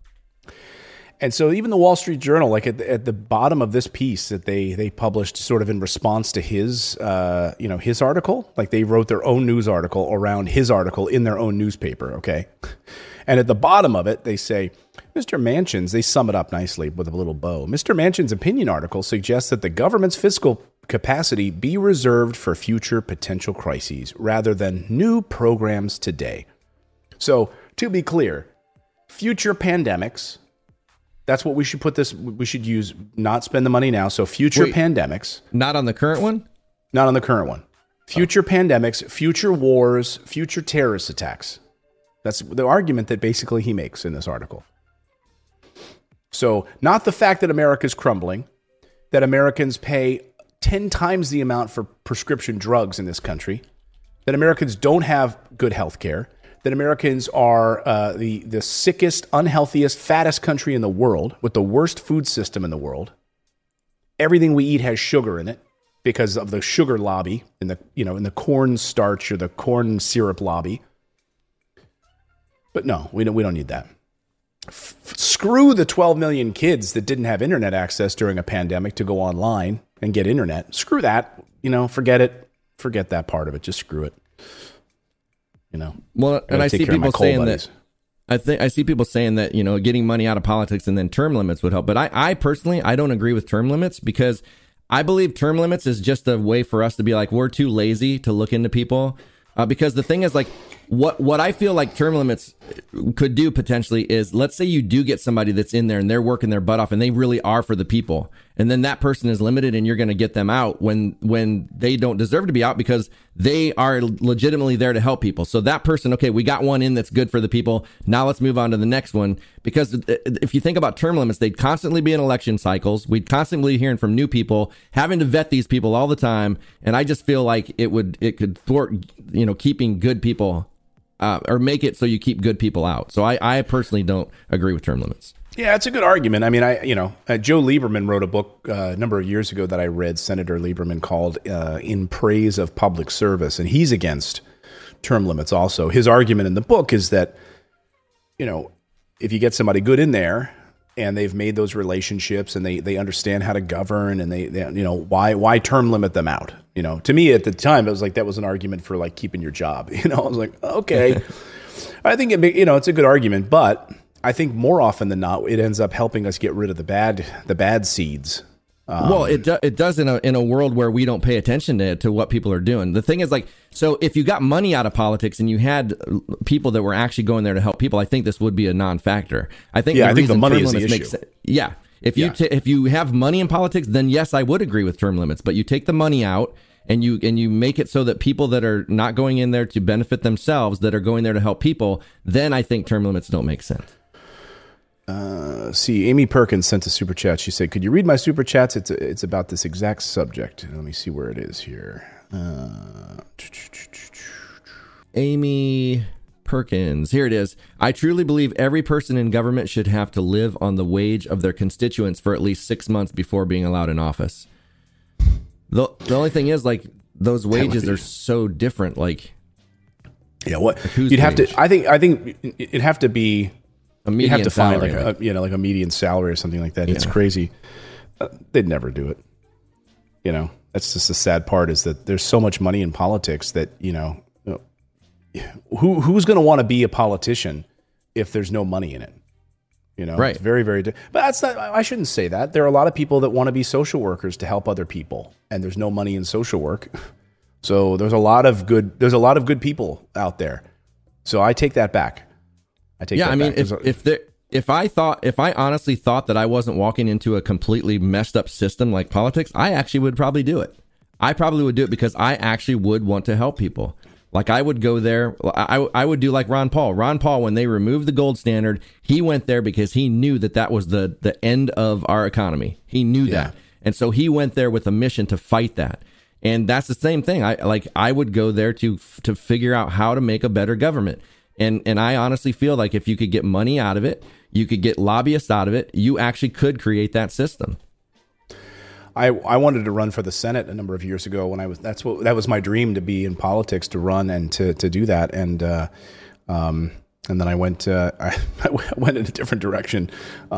And so even the Wall Street Journal, like at the bottom of this piece that they published sort of in response to his article, like they wrote their own news article around his article in their own newspaper, okay? And at the bottom of it, they say, Mr. Manchin's, they sum it up nicely with a little bow. Mr. Manchin's opinion article suggests that the government's fiscal capacity be reserved for future potential crises rather than new programs today. So to be clear, future pandemics, that's what we should we should use, not spend the money now. So future pandemics. Not on the current one? Not on the current one. Future pandemics, future wars, future terrorist attacks. That's the argument that basically he makes in this article. So not the fact that America's crumbling, that Americans pay 10 times the amount for prescription drugs in this country, that Americans don't have good health care, that Americans are the sickest, unhealthiest, fattest country in the world with the worst food system in the world. Everything we eat has sugar in it because of the sugar lobby in the corn starch or the corn syrup lobby. But no, we don't need that. Screw the 12 million kids that didn't have internet access during a pandemic to go online and get internet. Screw that. Forget it. Forget that part of it. Just screw it. Well, and I see people saying that. I see people saying that getting money out of politics and then term limits would help. But I personally don't agree with term limits, because I believe term limits is just a way for us to be like, we're too lazy to look into people. Because the thing is, like, what I feel like term limits could do potentially is, let's say you do get somebody that's in there and they're working their butt off and they really are for the people, and then that person is limited and you're going to get them out when they don't deserve to be out because they are legitimately there to help people. So that person, okay, we got one in that's good for the people. Now let's move on to the next one. Because if you think about term limits, they'd constantly be in election cycles. We'd constantly be hearing from new people, having to vet these people all the time. And I just feel like it could thwart, keeping good people or make it so you keep good people out. So I personally don't agree with term limits. Yeah, it's a good argument. I mean, Joe Lieberman wrote a book a number of years ago that I read, Senator Lieberman, called In Praise of Public Service. And he's against term limits also. His argument in the book is that, if you get somebody good in there and they've made those relationships and they understand how to govern and they why term limit them out? To me at the time, it was like that was an argument for like keeping your job. I was like, okay, I think it's a good argument, but I think more often than not, it ends up helping us get rid of the bad seeds Well, it does in a world where we don't pay attention to what people are doing. The thing is, like, so if you got money out of politics and you had people that were actually going there to help people, I think this would be a non-factor. I think the money is the issue. Yeah. If you have money in politics, then yes, I would agree with term limits. But you take the money out and you make it so that people that are not going in there to benefit themselves, that are going there to help people, then I think term limits don't make sense. See, Amy Perkins sent a super chat. She said, "Could you read my super chats? It's about this exact subject." Let me see where it is here. Amy Perkins, here it is. I truly believe every person in government should have to live on the wage of their constituents for at least 6 months before being allowed in office. The only thing is, like, those wages are so different. Like, yeah, what you'd have to. I think it'd have to be. You have to find like a median salary or something like that. Yeah. It's crazy. They'd never do it. That's just the sad part, is that there's so much money in politics that, who's going to want to be a politician if there's no money in it? Right. It's very, very, but that's not, I shouldn't say that. There are a lot of people that want to be social workers to help other people, and there's no money in social work. So there's a lot of good people out there. So I take that back. If I honestly thought that I wasn't walking into a completely messed up system like politics, I actually would probably do it. I probably would do it because I actually would want to help people. Like, I would go there. I would do like Ron Paul. Ron Paul, when they removed the gold standard, he went there because he knew that was the end of our economy. He knew that. And so he went there with a mission to fight that. And that's the same thing. I would go there to figure out how to make a better government. And I honestly feel like if you could get money out of it, you could get lobbyists out of it, you actually could create that system. I wanted to run for the Senate a number of years ago that was my dream, to be in politics, to run and to do that. And then I went I went in a different direction.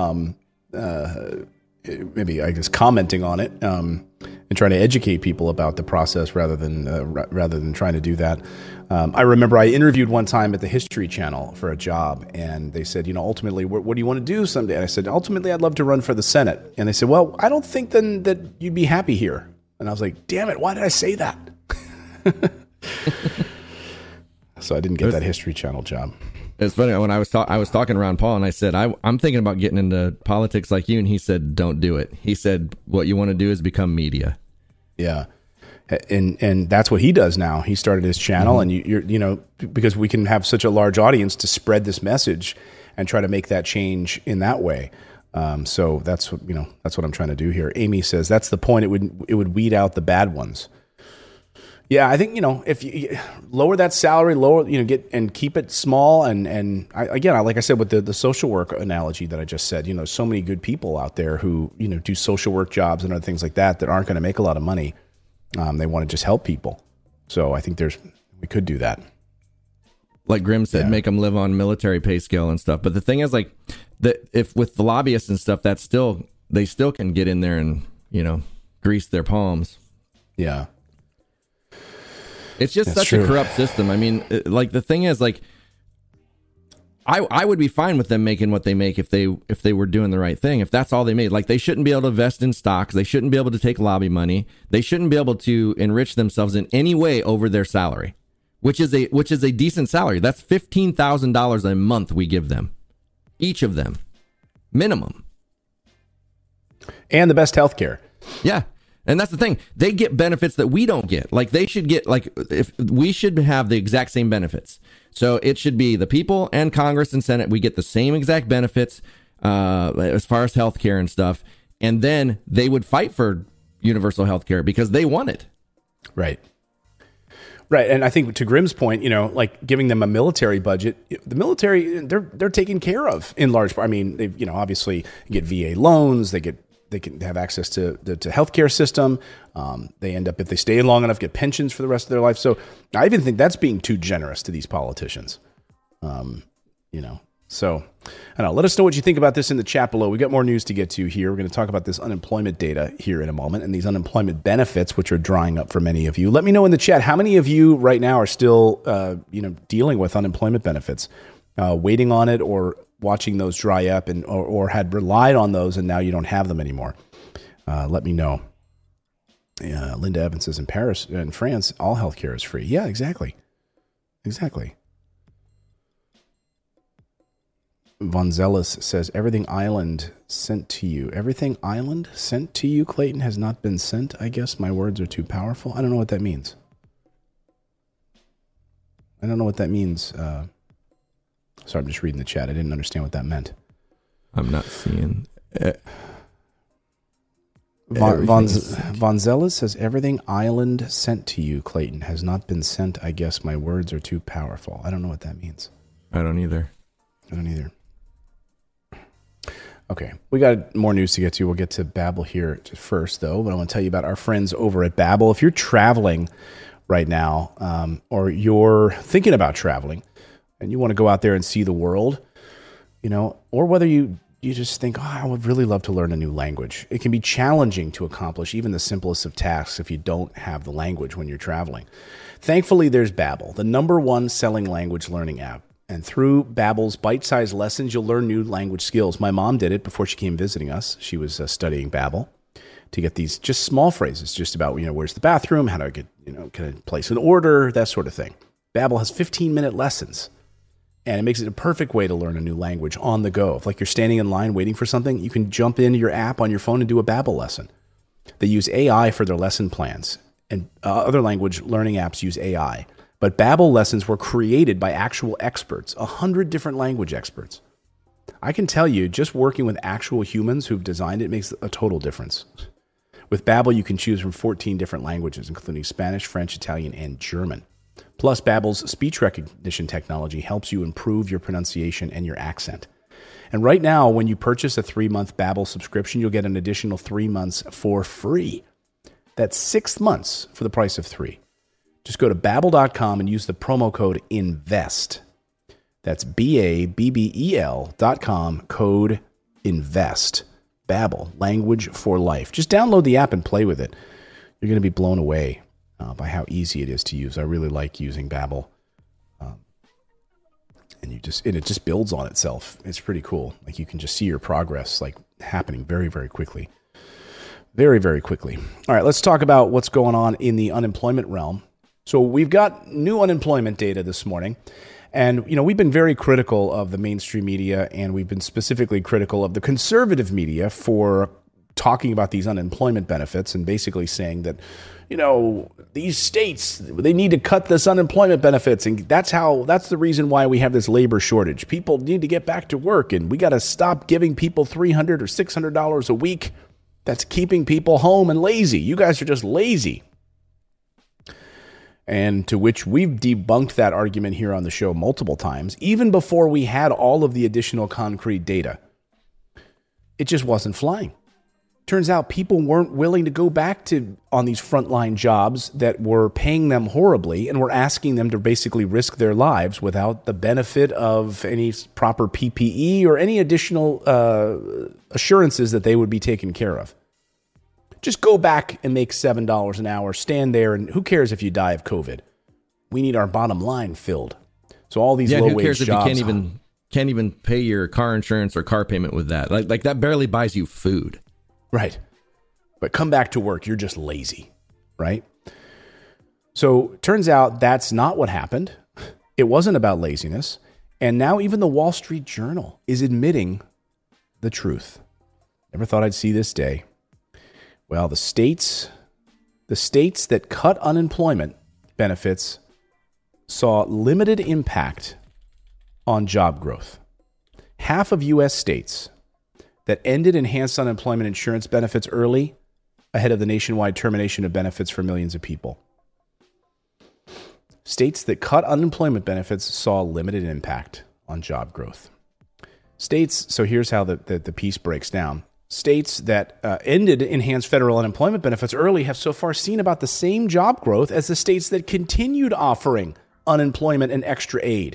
Maybe I guess commenting on it and trying to educate people about the process rather than trying to do that. I remember I interviewed one time at the History Channel for a job, and they said, ultimately, what do you want to do someday? And I said, ultimately, I'd love to run for the Senate. And they said, well, I don't think then that you'd be happy here. And I was like, damn it, why did I say that? So I didn't get that History Channel job. It's funny, when I was talking to Ron Paul, and I said, I'm thinking about getting into politics like you, and he said, don't do it. He said, what you want to do is become media. Yeah. And that's what he does now. He started his channel, and you're because we can have such a large audience to spread this message and try to make that change in that way. So that's what I'm trying to do here. Amy says that's the point. It would weed out the bad ones. Yeah, I think, if you lower that salary, get and keep it small. And like I said, with the social work analogy that I just said, so many good people out there who, do social work jobs and other things like that aren't going to make a lot of money. They want to just help people. So I think we could do that. Like Grim said, make them live on military pay scale and stuff. But the thing is, like, that if with the lobbyists and stuff, they still can get in there and, grease their palms. Yeah. It's just such a corrupt system. I mean, like, the thing is, like, I would be fine with them making what they make if they were doing the right thing. If that's all they made, like, they shouldn't be able to invest in stocks. They shouldn't be able to take lobby money. They shouldn't be able to enrich themselves in any way over their salary, which is a decent salary. That's $15,000 a month we give them, each of them, minimum, and the best health care. Yeah. And that's the thing. They get benefits that we don't get. Like, they should get, like, if we should have the exact same benefits. So it should be the people and Congress and Senate. We get the same exact benefits as far as health care and stuff. And then they would fight for universal health care because they want it. Right. Right. And I think to Grim's point, like giving them a military budget, the military, they're taken care of in large part. I mean, they, obviously get VA loans, they can have access to the healthcare system. They end up, if they stay long enough, get pensions for the rest of their life. So I even think that's being too generous to these politicians. So I don't know. Let us know what you think about this in the chat below. We got more news to get to here. We're going to talk about this unemployment data here in a moment, and these unemployment benefits, which are drying up for many of you. Let me know in the chat, how many of you right now are still, dealing with unemployment benefits, waiting on it, or watching those dry up, or had relied on those and now you don't have them anymore. let me know. Linda Evans says in Paris, in France, all healthcare is free. Yeah, exactly. Exactly. Von Zealous says, everything island sent to you. Everything island sent to you, Clayton, has not been sent. I guess my words are too powerful. I don't know what that means. I don't know what that means. Sorry, I'm just reading the chat. I didn't understand what that meant. I'm not seeing it. Von Zealous says, everything island sent to you, Clayton, has not been sent. I guess my words are too powerful. I don't know what that means. I don't either. Okay, we got more news to get to. We'll get to Babbel here first, though. But I want to tell you about our friends over at Babbel. If you're traveling right now, or you're thinking about traveling, and you want to go out there and see the world, or whether you just think, I would really love to learn a new language. It can be challenging to accomplish even the simplest of tasks if you don't have the language when you're traveling. Thankfully, there's Babbel, the #1 selling language learning app. And through Babbel's bite-sized lessons, you'll learn new language skills. My mom did it before she came visiting us. She was studying Babbel to get these just small phrases, just about, where's the bathroom, how do I get, can I place an order, that sort of thing. Babbel has 15-minute lessons, and it makes it a perfect way to learn a new language on the go. If you're standing in line waiting for something, you can jump into your app on your phone and do a Babbel lesson. They use AI for their lesson plans, and other language learning apps use AI. But Babbel lessons were created by actual experts, 100 different language experts. I can tell you, just working with actual humans who've designed it makes a total difference. With Babbel, you can choose from 14 different languages, including Spanish, French, Italian, and German. Plus, Babbel's speech recognition technology helps you improve your pronunciation and your accent. And right now, when you purchase a 3-month Babbel subscription, you'll get an additional 3 months for free. That's 6 months for the price of 3. Just go to Babbel.com and use the promo code INVEST. That's BABBEL.com, code INVEST. Babbel, language for life. Just download the app and play with it. You're going to be blown away by how easy it is to use. I really like using Babbel. And it just builds on itself. It's pretty cool. You can just see your progress happening very, very quickly. Very, very quickly. All right, let's talk about what's going on in the unemployment realm. So we've got new unemployment data this morning, and we've been very critical of the mainstream media, and we've been specifically critical of the conservative media for talking about these unemployment benefits and basically saying that, these states, they need to cut this unemployment benefits, and that's the reason why we have this labor shortage. People need to get back to work, and we got to stop giving people $300 or $600 a week. That's keeping people home and lazy. You guys are just lazy. And to which we've debunked that argument here on the show multiple times, even before we had all of the additional concrete data. It just wasn't flying. Turns out people weren't willing to go back on these frontline jobs that were paying them horribly and were asking them to basically risk their lives without the benefit of any proper PPE or any additional assurances that they would be taken care of. Just go back and make $7 an hour, stand there, and who cares if you die of COVID? We need our bottom line filled. So all these low-wage jobs. Who cares if you can't even pay your car insurance or car payment with that? Like that barely buys you food. Right. But come back to work. You're just lazy, right? So turns out that's not what happened. It wasn't about laziness. And now even the Wall Street Journal is admitting the truth. Never thought I'd see this day. Well, the states that cut unemployment benefits saw limited impact on job growth. Half of U.S. states that ended enhanced unemployment insurance benefits early ahead of the nationwide termination of benefits for millions of people. States that cut unemployment benefits saw limited impact on job growth. So here's how the piece breaks down. States that ended enhanced federal unemployment benefits early have so far seen about the same job growth as the states that continued offering unemployment and extra aid.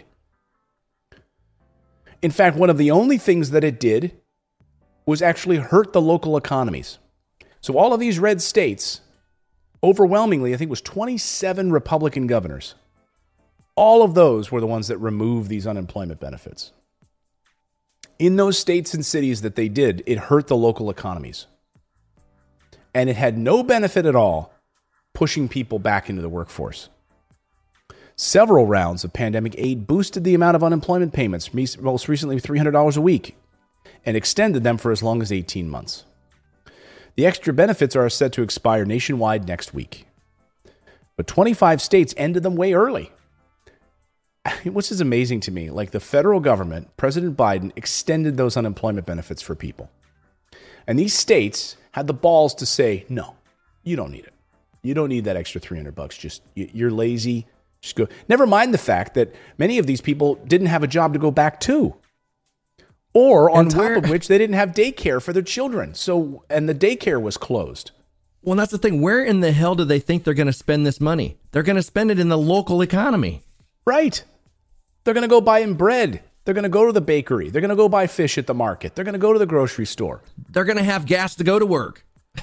In fact, one of the only things that it did was actually hurt the local economies. So all of these red states, overwhelmingly, I think it was 27 Republican governors. All of those were the ones that removed these unemployment benefits. In those states and cities that they did, it hurt the local economies. and it had no benefit at all pushing people back into the workforce. Several rounds of pandemic aid boosted the amount of unemployment payments, most recently $300 a week, and extended them for as long as 18 months. The extra benefits are set to expire nationwide next week. But 25 states ended them way early. Which is amazing to me. Like the federal government, President Biden extended those unemployment benefits for people. And these states had the balls to say, no, you don't need it. You don't need that extra $300. Just, you're lazy. Just go. Never mind the fact that many of these people didn't have a job to go back to. Or on top of which, they didn't have daycare for their children. So, and the daycare was closed. Well, that's the thing. Where in the hell do they think they're going to spend this money? They're going to spend it in the local economy. Right. They're going to go buy him bread. They're going to go to the bakery. They're going to go buy fish at the market. They're going to go to the grocery store. They're going to have gas to go to work.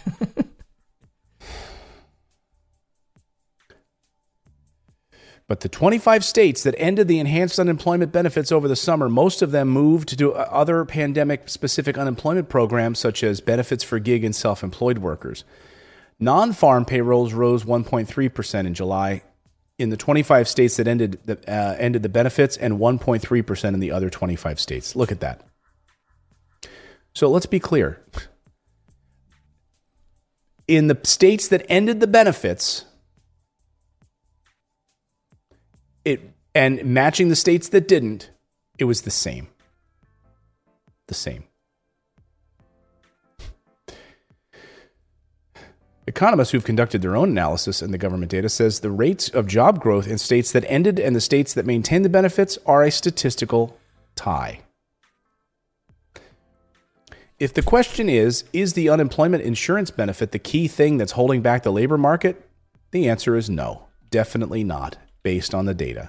But the 25 states that ended the enhanced unemployment benefits over the summer, most of them moved to other pandemic-specific unemployment programs, such as benefits for gig and self-employed workers. Non-farm payrolls rose 1.3% in July in the 25 states that ended the benefits, and 1.3% in the other 25 states. Look at that. So let's be clear. In the states that ended the benefits, and matching the states that didn't, it was the same. The same. Economists who've conducted their own analysis in the government data says the rates of job growth in states that ended and the states that maintained the benefits are a statistical tie. If the question is the unemployment insurance benefit the key thing that's holding back the labor market? The answer is no, definitely not, based on the data.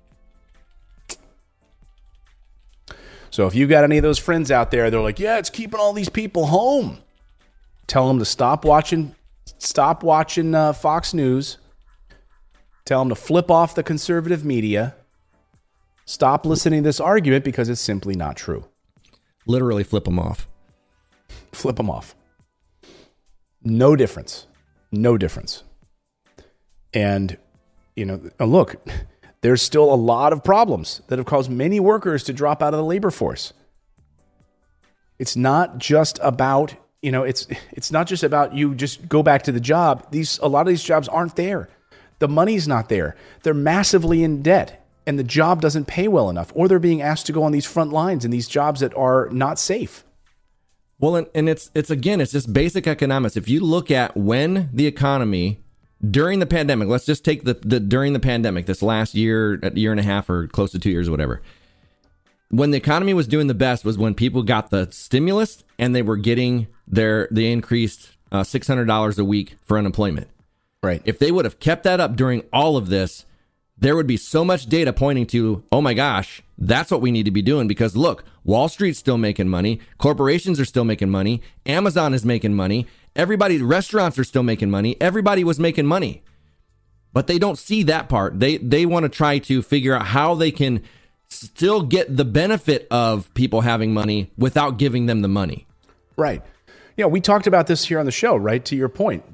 So if you got any of those friends out there, they're like, yeah, it's keeping all these people home. Tell them to stop watching Fox News. Tell them to flip off the conservative media. Stop listening to this argument because it's simply not true. Literally flip them off. Flip them off. No difference. No difference. And, look, there's still a lot of problems that have caused many workers to drop out of the labor force. It's not just about, it's not just about you just go back to the job. A lot of these jobs aren't there. The money's not there. They're massively in debt, and the job doesn't pay well enough, or they're being asked to go on these front lines in these jobs that are not safe. Well, and it's just basic economics. If you look at when the economy during the pandemic, let's just take the during the pandemic, this last year and a half or close to 2 years or whatever, when the economy was doing the best was when people got the stimulus and they were getting the increased $600 a week for unemployment. Right. If they would have kept that up during all of this, there would be so much data pointing to, oh my gosh, that's what we need to be doing, because look, Wall Street's still making money. Corporations are still making money. Amazon is making money. Restaurants are still making money. Everybody was making money. But they don't see that part. They want to try to figure out how they can still get the benefit of people having money without giving them the money. Right. We talked about this here on the show, right? To your point,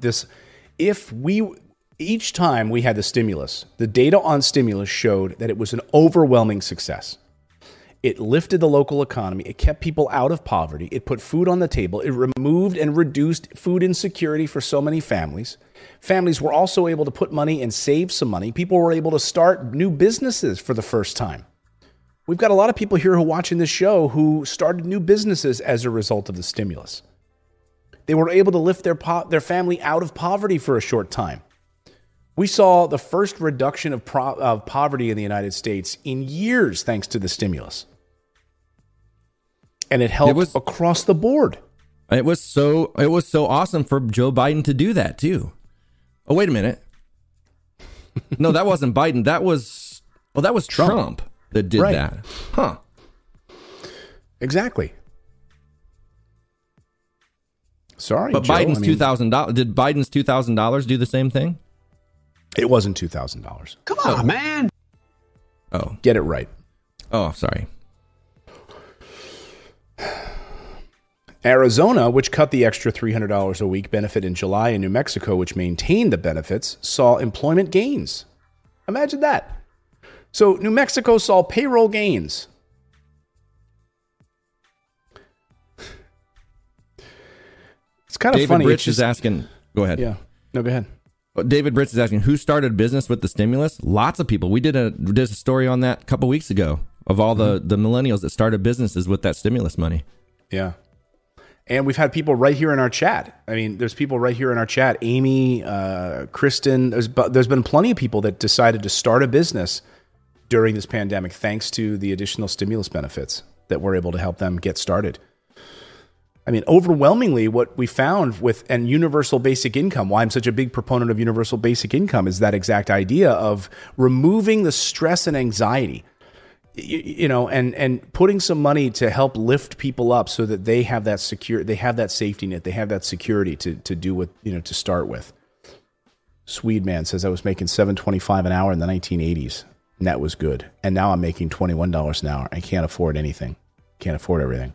each time we had the stimulus, the data on stimulus showed that it was an overwhelming success. It lifted the local economy. It kept people out of poverty. It put food on the table. It removed and reduced food insecurity for so many families. Families were also able to put money and save some money. People were able to start new businesses for the first time. We've got a lot of people here who are watching this show who started new businesses as a result of the stimulus. They were able to lift their family out of poverty for a short time. We saw the first reduction of poverty in the United States in years thanks to the stimulus. And it helped across the board. It was so awesome for Joe Biden to do that too. Oh, wait a minute. No, that wasn't Biden. That was Trump that did that. Huh. Exactly. Sorry, but Joe. Biden's $2,000. Did Biden's $2,000 do the same thing? It wasn't $2,000. Come on, man. Oh, get it right. Oh, sorry. Arizona, which cut the extra $300 a week benefit in July, and New Mexico, which maintained the benefits, saw employment gains. Imagine that. So New Mexico saw payroll gains. It's kind of David funny. Rich is asking, go ahead. Yeah. No, go ahead. David Britz is asking, who started business with the stimulus? Lots of people. We did a story on that a couple weeks ago of all the millennials that started businesses with that stimulus money. Yeah. And we've had people right here in our chat. I mean, there's people right here in our chat. Amy, Kristen, there's been plenty of people that decided to start a business during this pandemic thanks to the additional stimulus benefits that we're able to help them get started. I mean, overwhelmingly, what we found with and universal basic income, why I'm such a big proponent of universal basic income, is that exact idea of removing the stress and anxiety, you know, and putting some money to help lift people up so that they have that they have that safety net, they have that security to do what, you know, to start with. Swedeman says, I was making $7.25 an hour in the 1980s, and that was good. And now I'm making $21 an hour. I can't afford anything. Can't afford everything.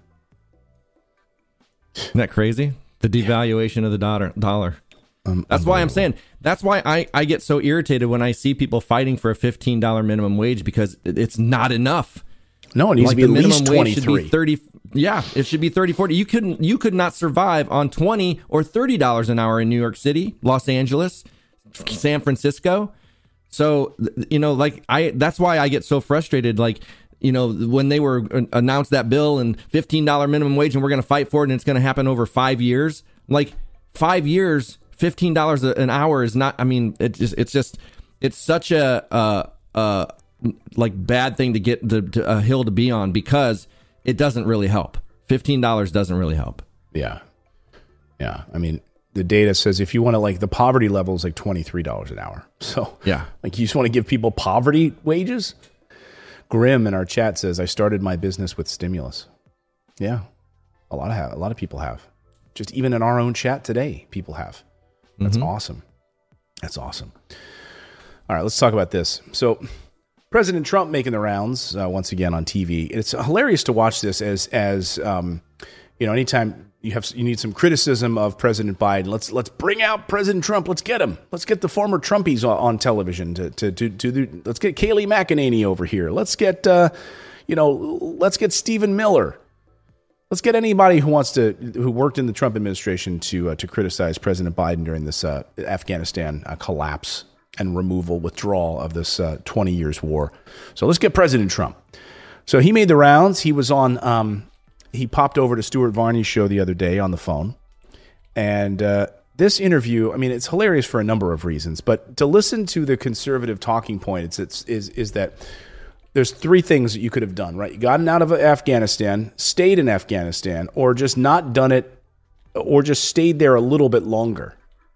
Isn't that crazy? The devaluation of the dollar. That's why I'm saying, that's why I get so irritated when I see people fighting for a $15 minimum wage, because it's not enough. No, it needs to be at least 23. 30. Yeah, it should be 30, 40. You could not survive on $20 or $30 an hour in New York City, Los Angeles, San Francisco. So, you know, like that's why I get so frustrated. Like, you know, when they were announced that bill and $15 minimum wage and we're going to fight for it and it's going to happen over 5 years, like 5 years, $15 an hour is not, I mean, it's such a like bad thing to get to a hill to be on, because it doesn't really help. $15 doesn't really help. Yeah. Yeah. I mean, the data says if you want to, like, the poverty level is like $23 an hour. So yeah, like you just want to give people poverty wages. Grim in our chat says, I started my business with stimulus. Yeah. A lot of people have. Just even in our own chat today, people have. That's awesome. That's awesome. All right, let's talk about this. So President Trump making the rounds once again on TV. It's hilarious to watch this as you know, anytime you need some criticism of President Biden, let's bring out President Trump. Let's get him. Let's get the former Trumpies on television let's get Kayleigh McEnany over here. Let's get let's get Stephen Miller. Let's get anybody who worked in the Trump administration to criticize President Biden during this Afghanistan collapse and withdrawal of this 20 years war. So let's get President Trump. So he made the rounds. He was on. He popped over to Stuart Varney's show the other day on the phone, and this interview, I mean, it's hilarious for a number of reasons. But to listen to the conservative talking point, is that there's three things that you could have done, right? You gotten out of Afghanistan, stayed in Afghanistan, or just not done it, or just stayed there a little bit longer,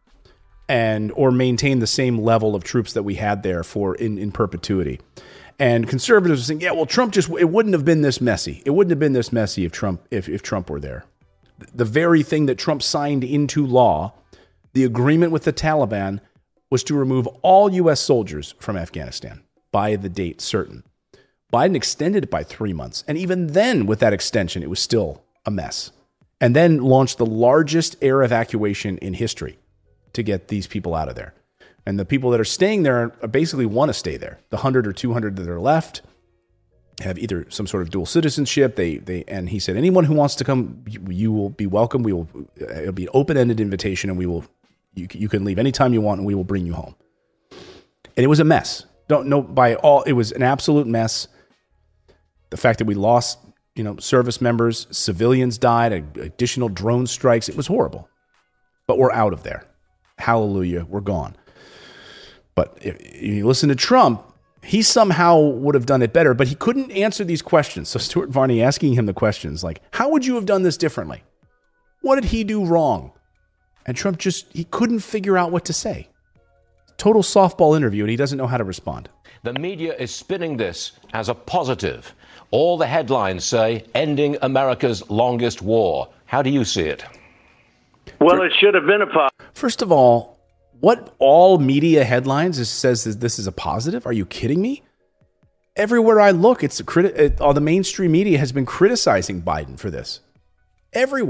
or maintained the same level of troops that we had there in perpetuity. And conservatives are saying, yeah, well, it wouldn't have been this messy. It wouldn't have been this messy if Trump were there. The very thing that Trump signed into law, the agreement with the Taliban, was to remove all U.S. soldiers from Afghanistan by the date certain. Biden extended it by 3 months. And even then, with that extension, it was still a mess. And then launched the largest air evacuation in history to get these people out of there. And the people that are staying there basically want to stay there. The 100 or 200 that are left have either some sort of dual citizenship. And he said, anyone who wants to come, you will be welcome. It'll be an open-ended invitation, and you can leave anytime you want, and we will bring you home. And it was a mess. It was an absolute mess. The fact that we lost, service members, civilians died, additional drone strikes, it was horrible. But we're out of there. Hallelujah, we're gone. But if you listen to Trump, he somehow would have done it better, but he couldn't answer these questions. So Stuart Varney asking him the questions like, how would you have done this differently? What did he do wrong? And Trump he couldn't figure out what to say. Total softball interview, and he doesn't know how to respond. The media is spinning this as a positive. All the headlines say, ending America's longest war. How do you see it? Well, it should have been a positive. First of all, what all media headlines says that this is a positive? Are you kidding me? Everywhere I look, all the mainstream media has been criticizing Biden for this. Everywhere.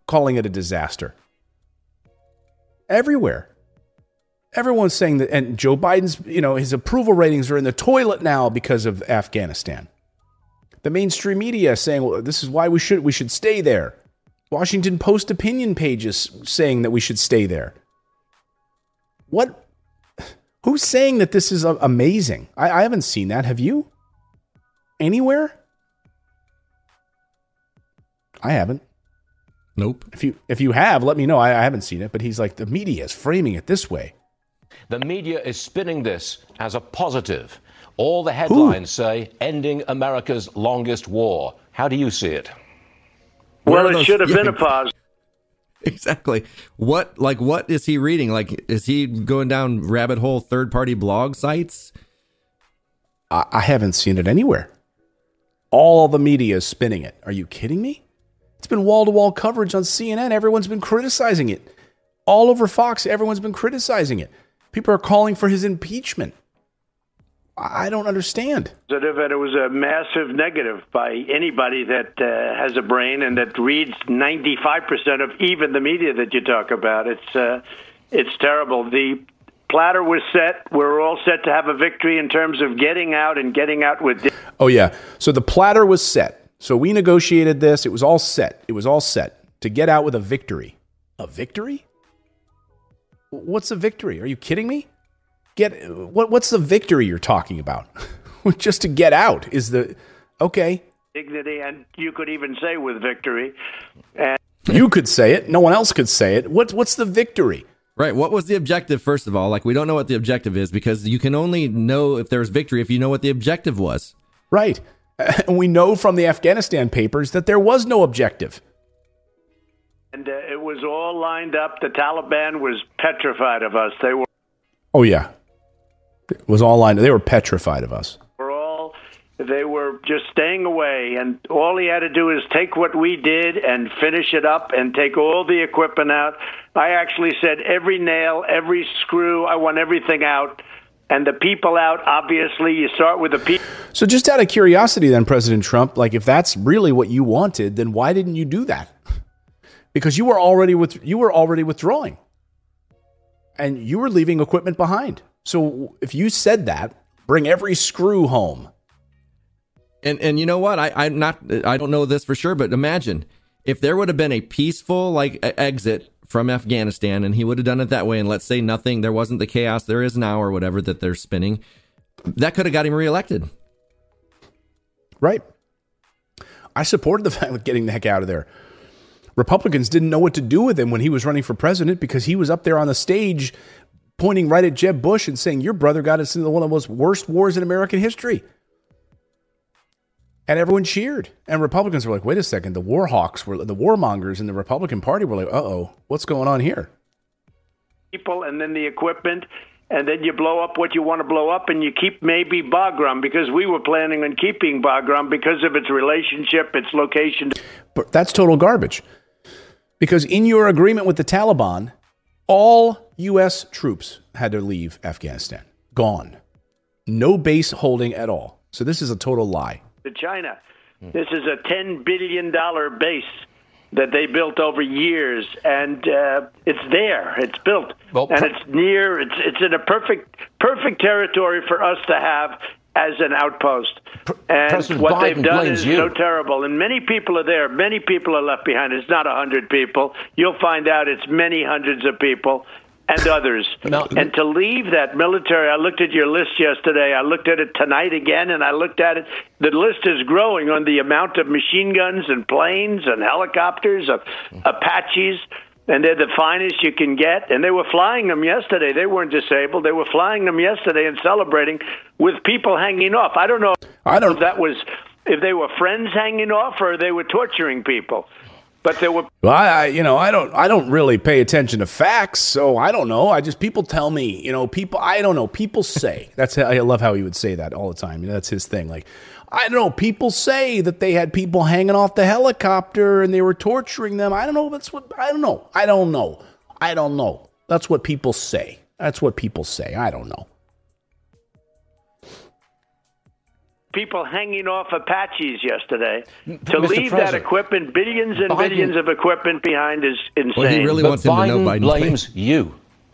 calling it a disaster. Everywhere. Everyone's saying that, and Joe Biden's, his approval ratings are in the toilet now because of Afghanistan. The mainstream media saying, well, this is why we should stay there. Washington Post opinion pages saying that we should stay there. What? Who's saying that this is amazing? I haven't seen that. Have you? Anywhere? I haven't. Nope. If you have, let me know. I haven't seen it, but he's like, the media is framing it this way. The media is spinning this as a positive. All the headlines say, ending America's longest war. How do you see it? Well, it should have been a positive. Exactly. What is he reading? Like, is he going down rabbit hole third-party blog sites? I haven't seen it anywhere. All the media is spinning it. Are you kidding me? It's been wall-to-wall coverage on CNN. Everyone's been criticizing it. All over Fox, everyone's been criticizing it. People are calling for his impeachment. I don't understand. And it was a massive negative by anybody that has a brain and that reads 95% of even the media that you talk about. It's terrible. The platter was set. We're all set to have a victory in terms of getting out with. Oh, yeah. So the platter was set. So we negotiated this. It was all set. It was all set to get out with a victory. A victory? What's a victory? Are you kidding me? What's the victory you're talking about? Just to get out is the okay. Dignity, and you could even say with victory. And you could say it. No one else could say it. What's the victory? Right. What was the objective, first of all? Like, we don't know what the objective is because you can only know if there's victory if you know what the objective was. Right. And we know from the Afghanistan papers that there was no objective. And it was all lined up. The Taliban was petrified of us. They were. Oh, yeah. It was all lined up. They were petrified of us. They were just staying away. And all he had to do is take what we did and finish it up and take all the equipment out. I actually said every nail, every screw, I want everything out. And the people out, obviously, you start with the people. So just out of curiosity then, President Trump, like if that's really what you wanted, then why didn't you do that? Because you were already withdrawing. And you were leaving equipment behind. So if you said that, bring every screw home. And you know what? I don't know this for sure, but imagine if there would have been a peaceful exit from Afghanistan and he would have done it that way. And let's say there wasn't the chaos there is now or whatever that they're spinning. That could have got him reelected. Right. I supported the fact of getting the heck out of there. Republicans didn't know what to do with him when he was running for president because he was up there on the stage pointing right at Jeb Bush and saying, your brother got us into one of the most worst wars in American history. And everyone cheered. And Republicans were like, wait a second, the war hawks, the warmongers in the Republican Party were like, uh-oh, what's going on here? People and then the equipment, and then you blow up what you want to blow up, and you keep maybe Bagram, because we were planning on keeping Bagram because of its relationship, its location. But that's total garbage. Because in your agreement with the Taliban, all U.S. troops had to leave Afghanistan. Gone. No base holding at all. So this is a total lie. To China. This is a $10 billion base that they built over years, and it's there. It's built, and it's near. It's in a perfect territory for us to have as an outpost. And President what Biden they've done is blames you. so terrible. And many people are there. Many people are left behind. It's not 100 people. You'll find out it's many hundreds of people. And others. And to leave that military, I looked at your list yesterday. I looked at it tonight again, and I looked at it. The list is growing on the amount of machine guns and planes and helicopters, of Apaches, and they're the finest you can get. And they were flying them yesterday. They weren't disabled. They were flying them yesterday and celebrating with people hanging off. I don't know if they were friends hanging off or they were torturing people. But there were. Well, I don't really pay attention to facts, so I don't know. People tell me, I don't know. People say I love how he would say that all the time. That's his thing. Like, I don't know. People say that they had people hanging off the helicopter and they were torturing them. I don't know. I don't know. That's what people say. I don't know. people hanging off Apaches yesterday. To Mr. leave that President, equipment, billions and billions of equipment behind is insane. Well, he really wants him to know Biden blames you.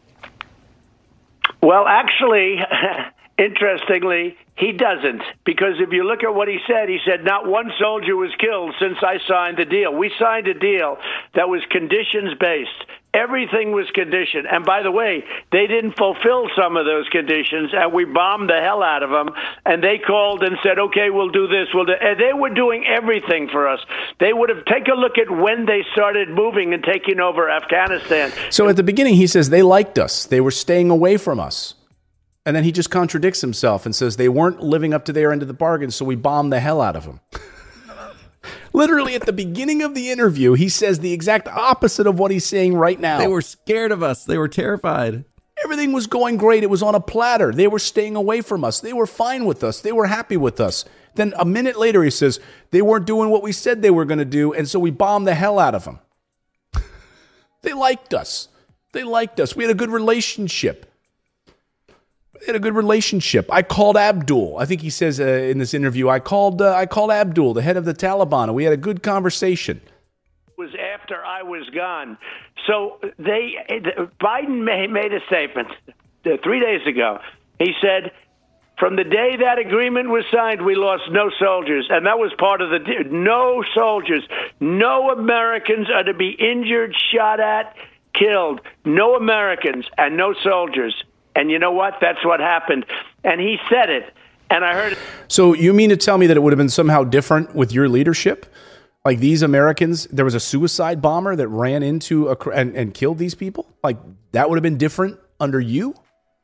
Well, actually, interestingly, he doesn't. Because if you look at what he said not one soldier was killed since I signed the deal. We signed a deal that was conditions-based. Everything was conditioned. And by the way, they didn't fulfill some of those conditions, and we bombed the hell out of them. And they called and said, okay, we'll do this. And they were doing everything for us. They would have taken a look at when they started moving and taking over Afghanistan. So at the beginning, he says they liked us. They were staying away from us. And then he just contradicts himself and says they weren't living up to their end of the bargain, so we bombed the hell out of them. Literally at the beginning of the interview, he says the exact opposite of what he's saying right now. They were scared of us. They were terrified. Everything was going great. It was on a platter. They were staying away from us. They were fine with us. They were happy with us. Then a minute later, he says they weren't doing what we said they were going to do, and so we bombed the hell out of them. They liked us. They liked us. We had a good relationship. I called Abdul. I think he says in this interview, I called Abdul, the head of the Taliban, and we had a good conversation. It was after I was gone. So Biden made a statement 3 days ago. He said, from the day that agreement was signed, we lost no soldiers. And that was part of the deal. No soldiers. No Americans are to be injured, shot at, killed. No Americans and no soldiers. And you know what? That's what happened. And he said it. And I heard it. So you mean to tell me that it would have been somehow different with your leadership? Like these Americans, there was a suicide bomber that ran into and killed these people? Like that would have been different under you?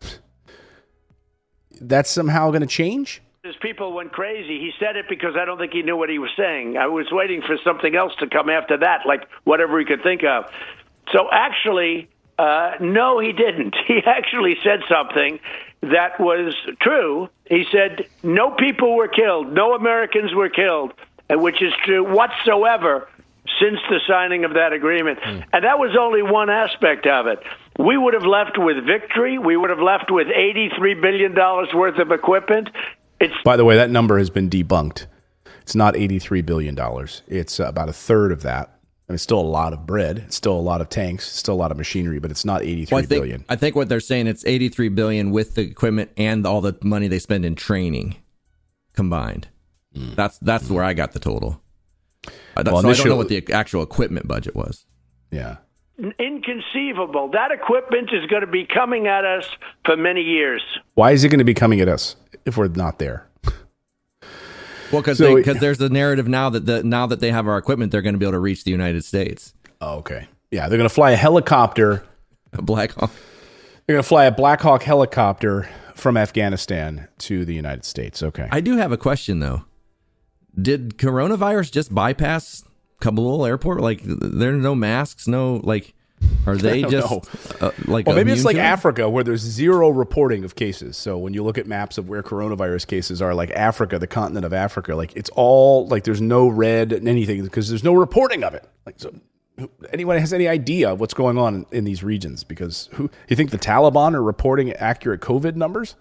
That's somehow going to change? His people went crazy. He said it because I don't think he knew what he was saying. I was waiting for something else to come after that, like whatever he could think of. So actually... no, he didn't. He actually said something that was true. He said no people were killed, no Americans were killed, which is true whatsoever since the signing of that agreement. And that was only one aspect of it. We would have left with victory. We would have left with $83 billion worth of equipment. By the way, that number has been debunked. It's not $83 billion. It's about a third of that. I mean, it's still a lot of bread. It's still a lot of tanks. It's still a lot of machinery, but it's not $83 billion. I think what they're saying, it's $83 billion with the equipment and all the money they spend in training combined. That's where I got the total. I don't know what the actual equipment budget was. Yeah. Inconceivable. That equipment is going to be coming at us for many years. Why is it going to be coming at us if we're not there? Well, because there's the narrative now that they have our equipment, they're going to be able to reach the United States. Oh, okay. Yeah, they're going to fly a helicopter. A Black Hawk. They're going to fly a Black Hawk helicopter from Afghanistan to the United States. Okay. I do have a question, though. Did coronavirus just bypass Kabul airport? Like, there are no masks, no, like... Are they just like? Well, maybe it's like Africa, where there's zero reporting of cases. So when you look at maps of where coronavirus cases are, like Africa, the continent of Africa, like it's all like there's no red and anything because there's no reporting of it. Like, so anyone has any idea of what's going on in these regions? Because you think the Taliban are reporting accurate COVID numbers?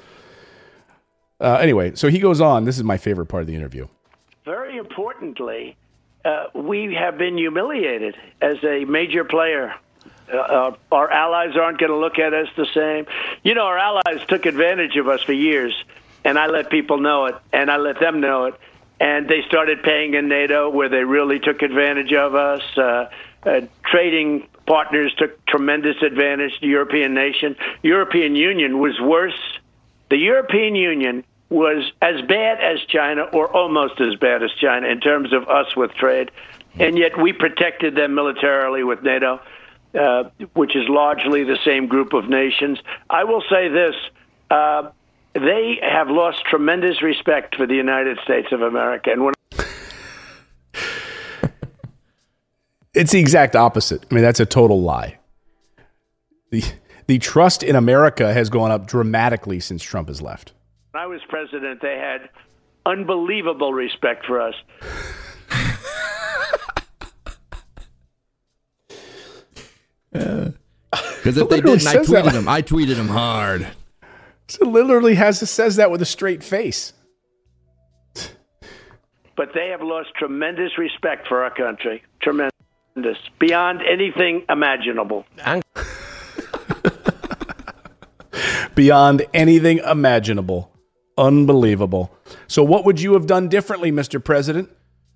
Anyway, so he goes on. This is my favorite part of the interview. Very importantly. We have been humiliated as a major player. Our allies aren't going to look at us the same. You know, our allies took advantage of us for years, and I let people know it, and I let them know it. And they started paying in NATO where they really took advantage of us. Trading partners took tremendous advantage. The European nation. European Union was worse. The European Union was as bad as China or almost as bad as China in terms of us with trade. And yet we protected them militarily with NATO, which is largely the same group of nations. I will say this. They have lost tremendous respect for the United States of America. And it's the exact opposite. I mean, that's a total lie. The trust in America has gone up dramatically since Trump has left. When I was president, they had unbelievable respect for us. Because if they didn't, I tweeted them hard. So literally says that with a straight face. but they have lost tremendous respect for our country. Tremendous. Beyond anything imaginable. Beyond anything imaginable. Unbelievable. So what would you have done differently, Mr. President?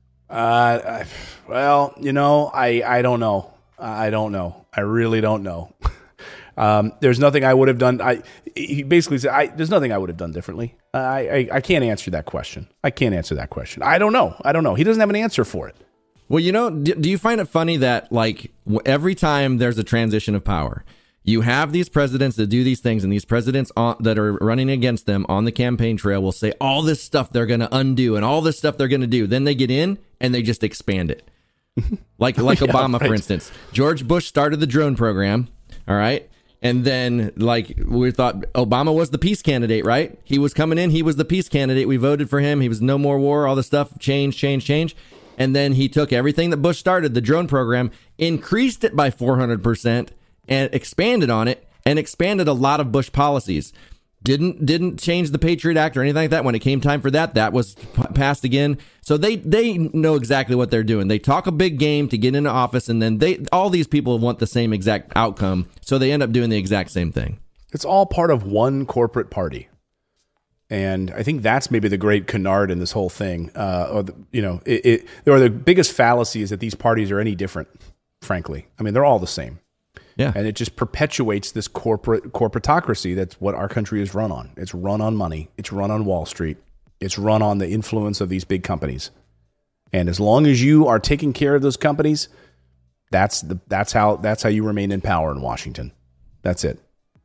Well, you know, I don't know. I don't know. I really don't know. There's nothing I would have done. He basically said, there's nothing I would have done differently. I can't answer that question. I don't know. He doesn't have an answer for it. Well, you know, do you find it funny that, like, every time there's a transition of power, you have these presidents that do these things, and these presidents that are running against them on the campaign trail will say all this stuff they're going to undo and all this stuff they're going to do. Then they get in and they just expand it. Like Obama, right. For instance. George Bush started the drone program, all right? And then, like, we thought Obama was the peace candidate, right? He was coming in. He was the peace candidate. We voted for him. He was no more war, all the stuff, change. And then he took everything that Bush started, the drone program, increased it by 400%, and expanded on it, and expanded a lot of Bush policies. Didn't change the Patriot Act or anything like that. When it came time for that was passed again. So they know exactly what they're doing. They talk a big game to get into office, and then all these people want the same exact outcome, so they end up doing the exact same thing. It's all part of one corporate party. And I think that's maybe the great canard in this whole thing. The biggest fallacy is that these parties are any different, frankly. I mean, they're all the same. Yeah. And it just perpetuates this corporatocracy. That's what our country is run on. It's run on money. It's run on Wall Street. It's run on the influence of these big companies. And as long as you are taking care of those companies, that's how you remain in power in Washington. That's it.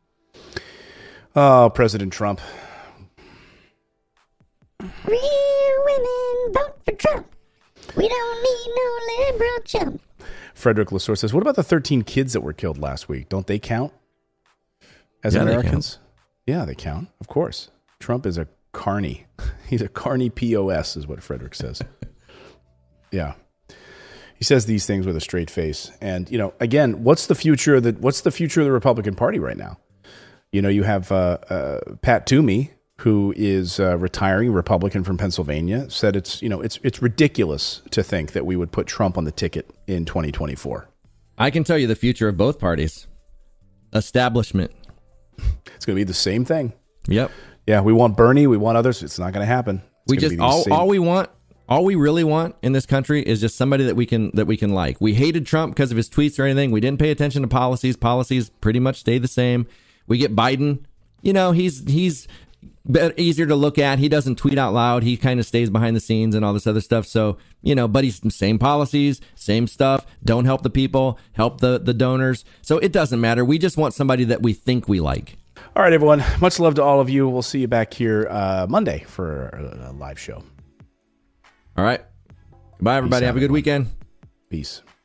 Oh, President Trump. Real women vote for Trump. We don't need no liberal chump. Frederick Lesueur says, what about the 13 kids that were killed last week? Don't they count as Americans? Yeah, they count. Of course. Trump is a carny. He's a carny POS is what Frederick says. Yeah. He says these things with a straight face. And, you know, again, what's the future of the Republican Party right now? You know, you have Pat Toomey, who is retiring Republican from Pennsylvania, said it's ridiculous to think that we would put Trump on the ticket in 2024. I can tell you the future of both parties. Establishment. It's going to be the same thing. Yep. Yeah, we want Bernie, we want others. It's not going to happen. All we really want in this country is just somebody that we can like. We hated Trump because of his tweets or anything. We didn't pay attention to policies. Policies pretty much stayed the same. We get Biden. You know, he's easier to look at. He doesn't tweet out loud. He kind of stays behind the scenes and all this other stuff. So, you know, but he's same policies, same stuff. Don't help the people, help the donors. So it doesn't matter. We just want somebody that we think we like. All right, everyone. Much love to all of you. We'll see you back here Monday for a live show. All right. Goodbye, everybody. Have a good weekend. Peace.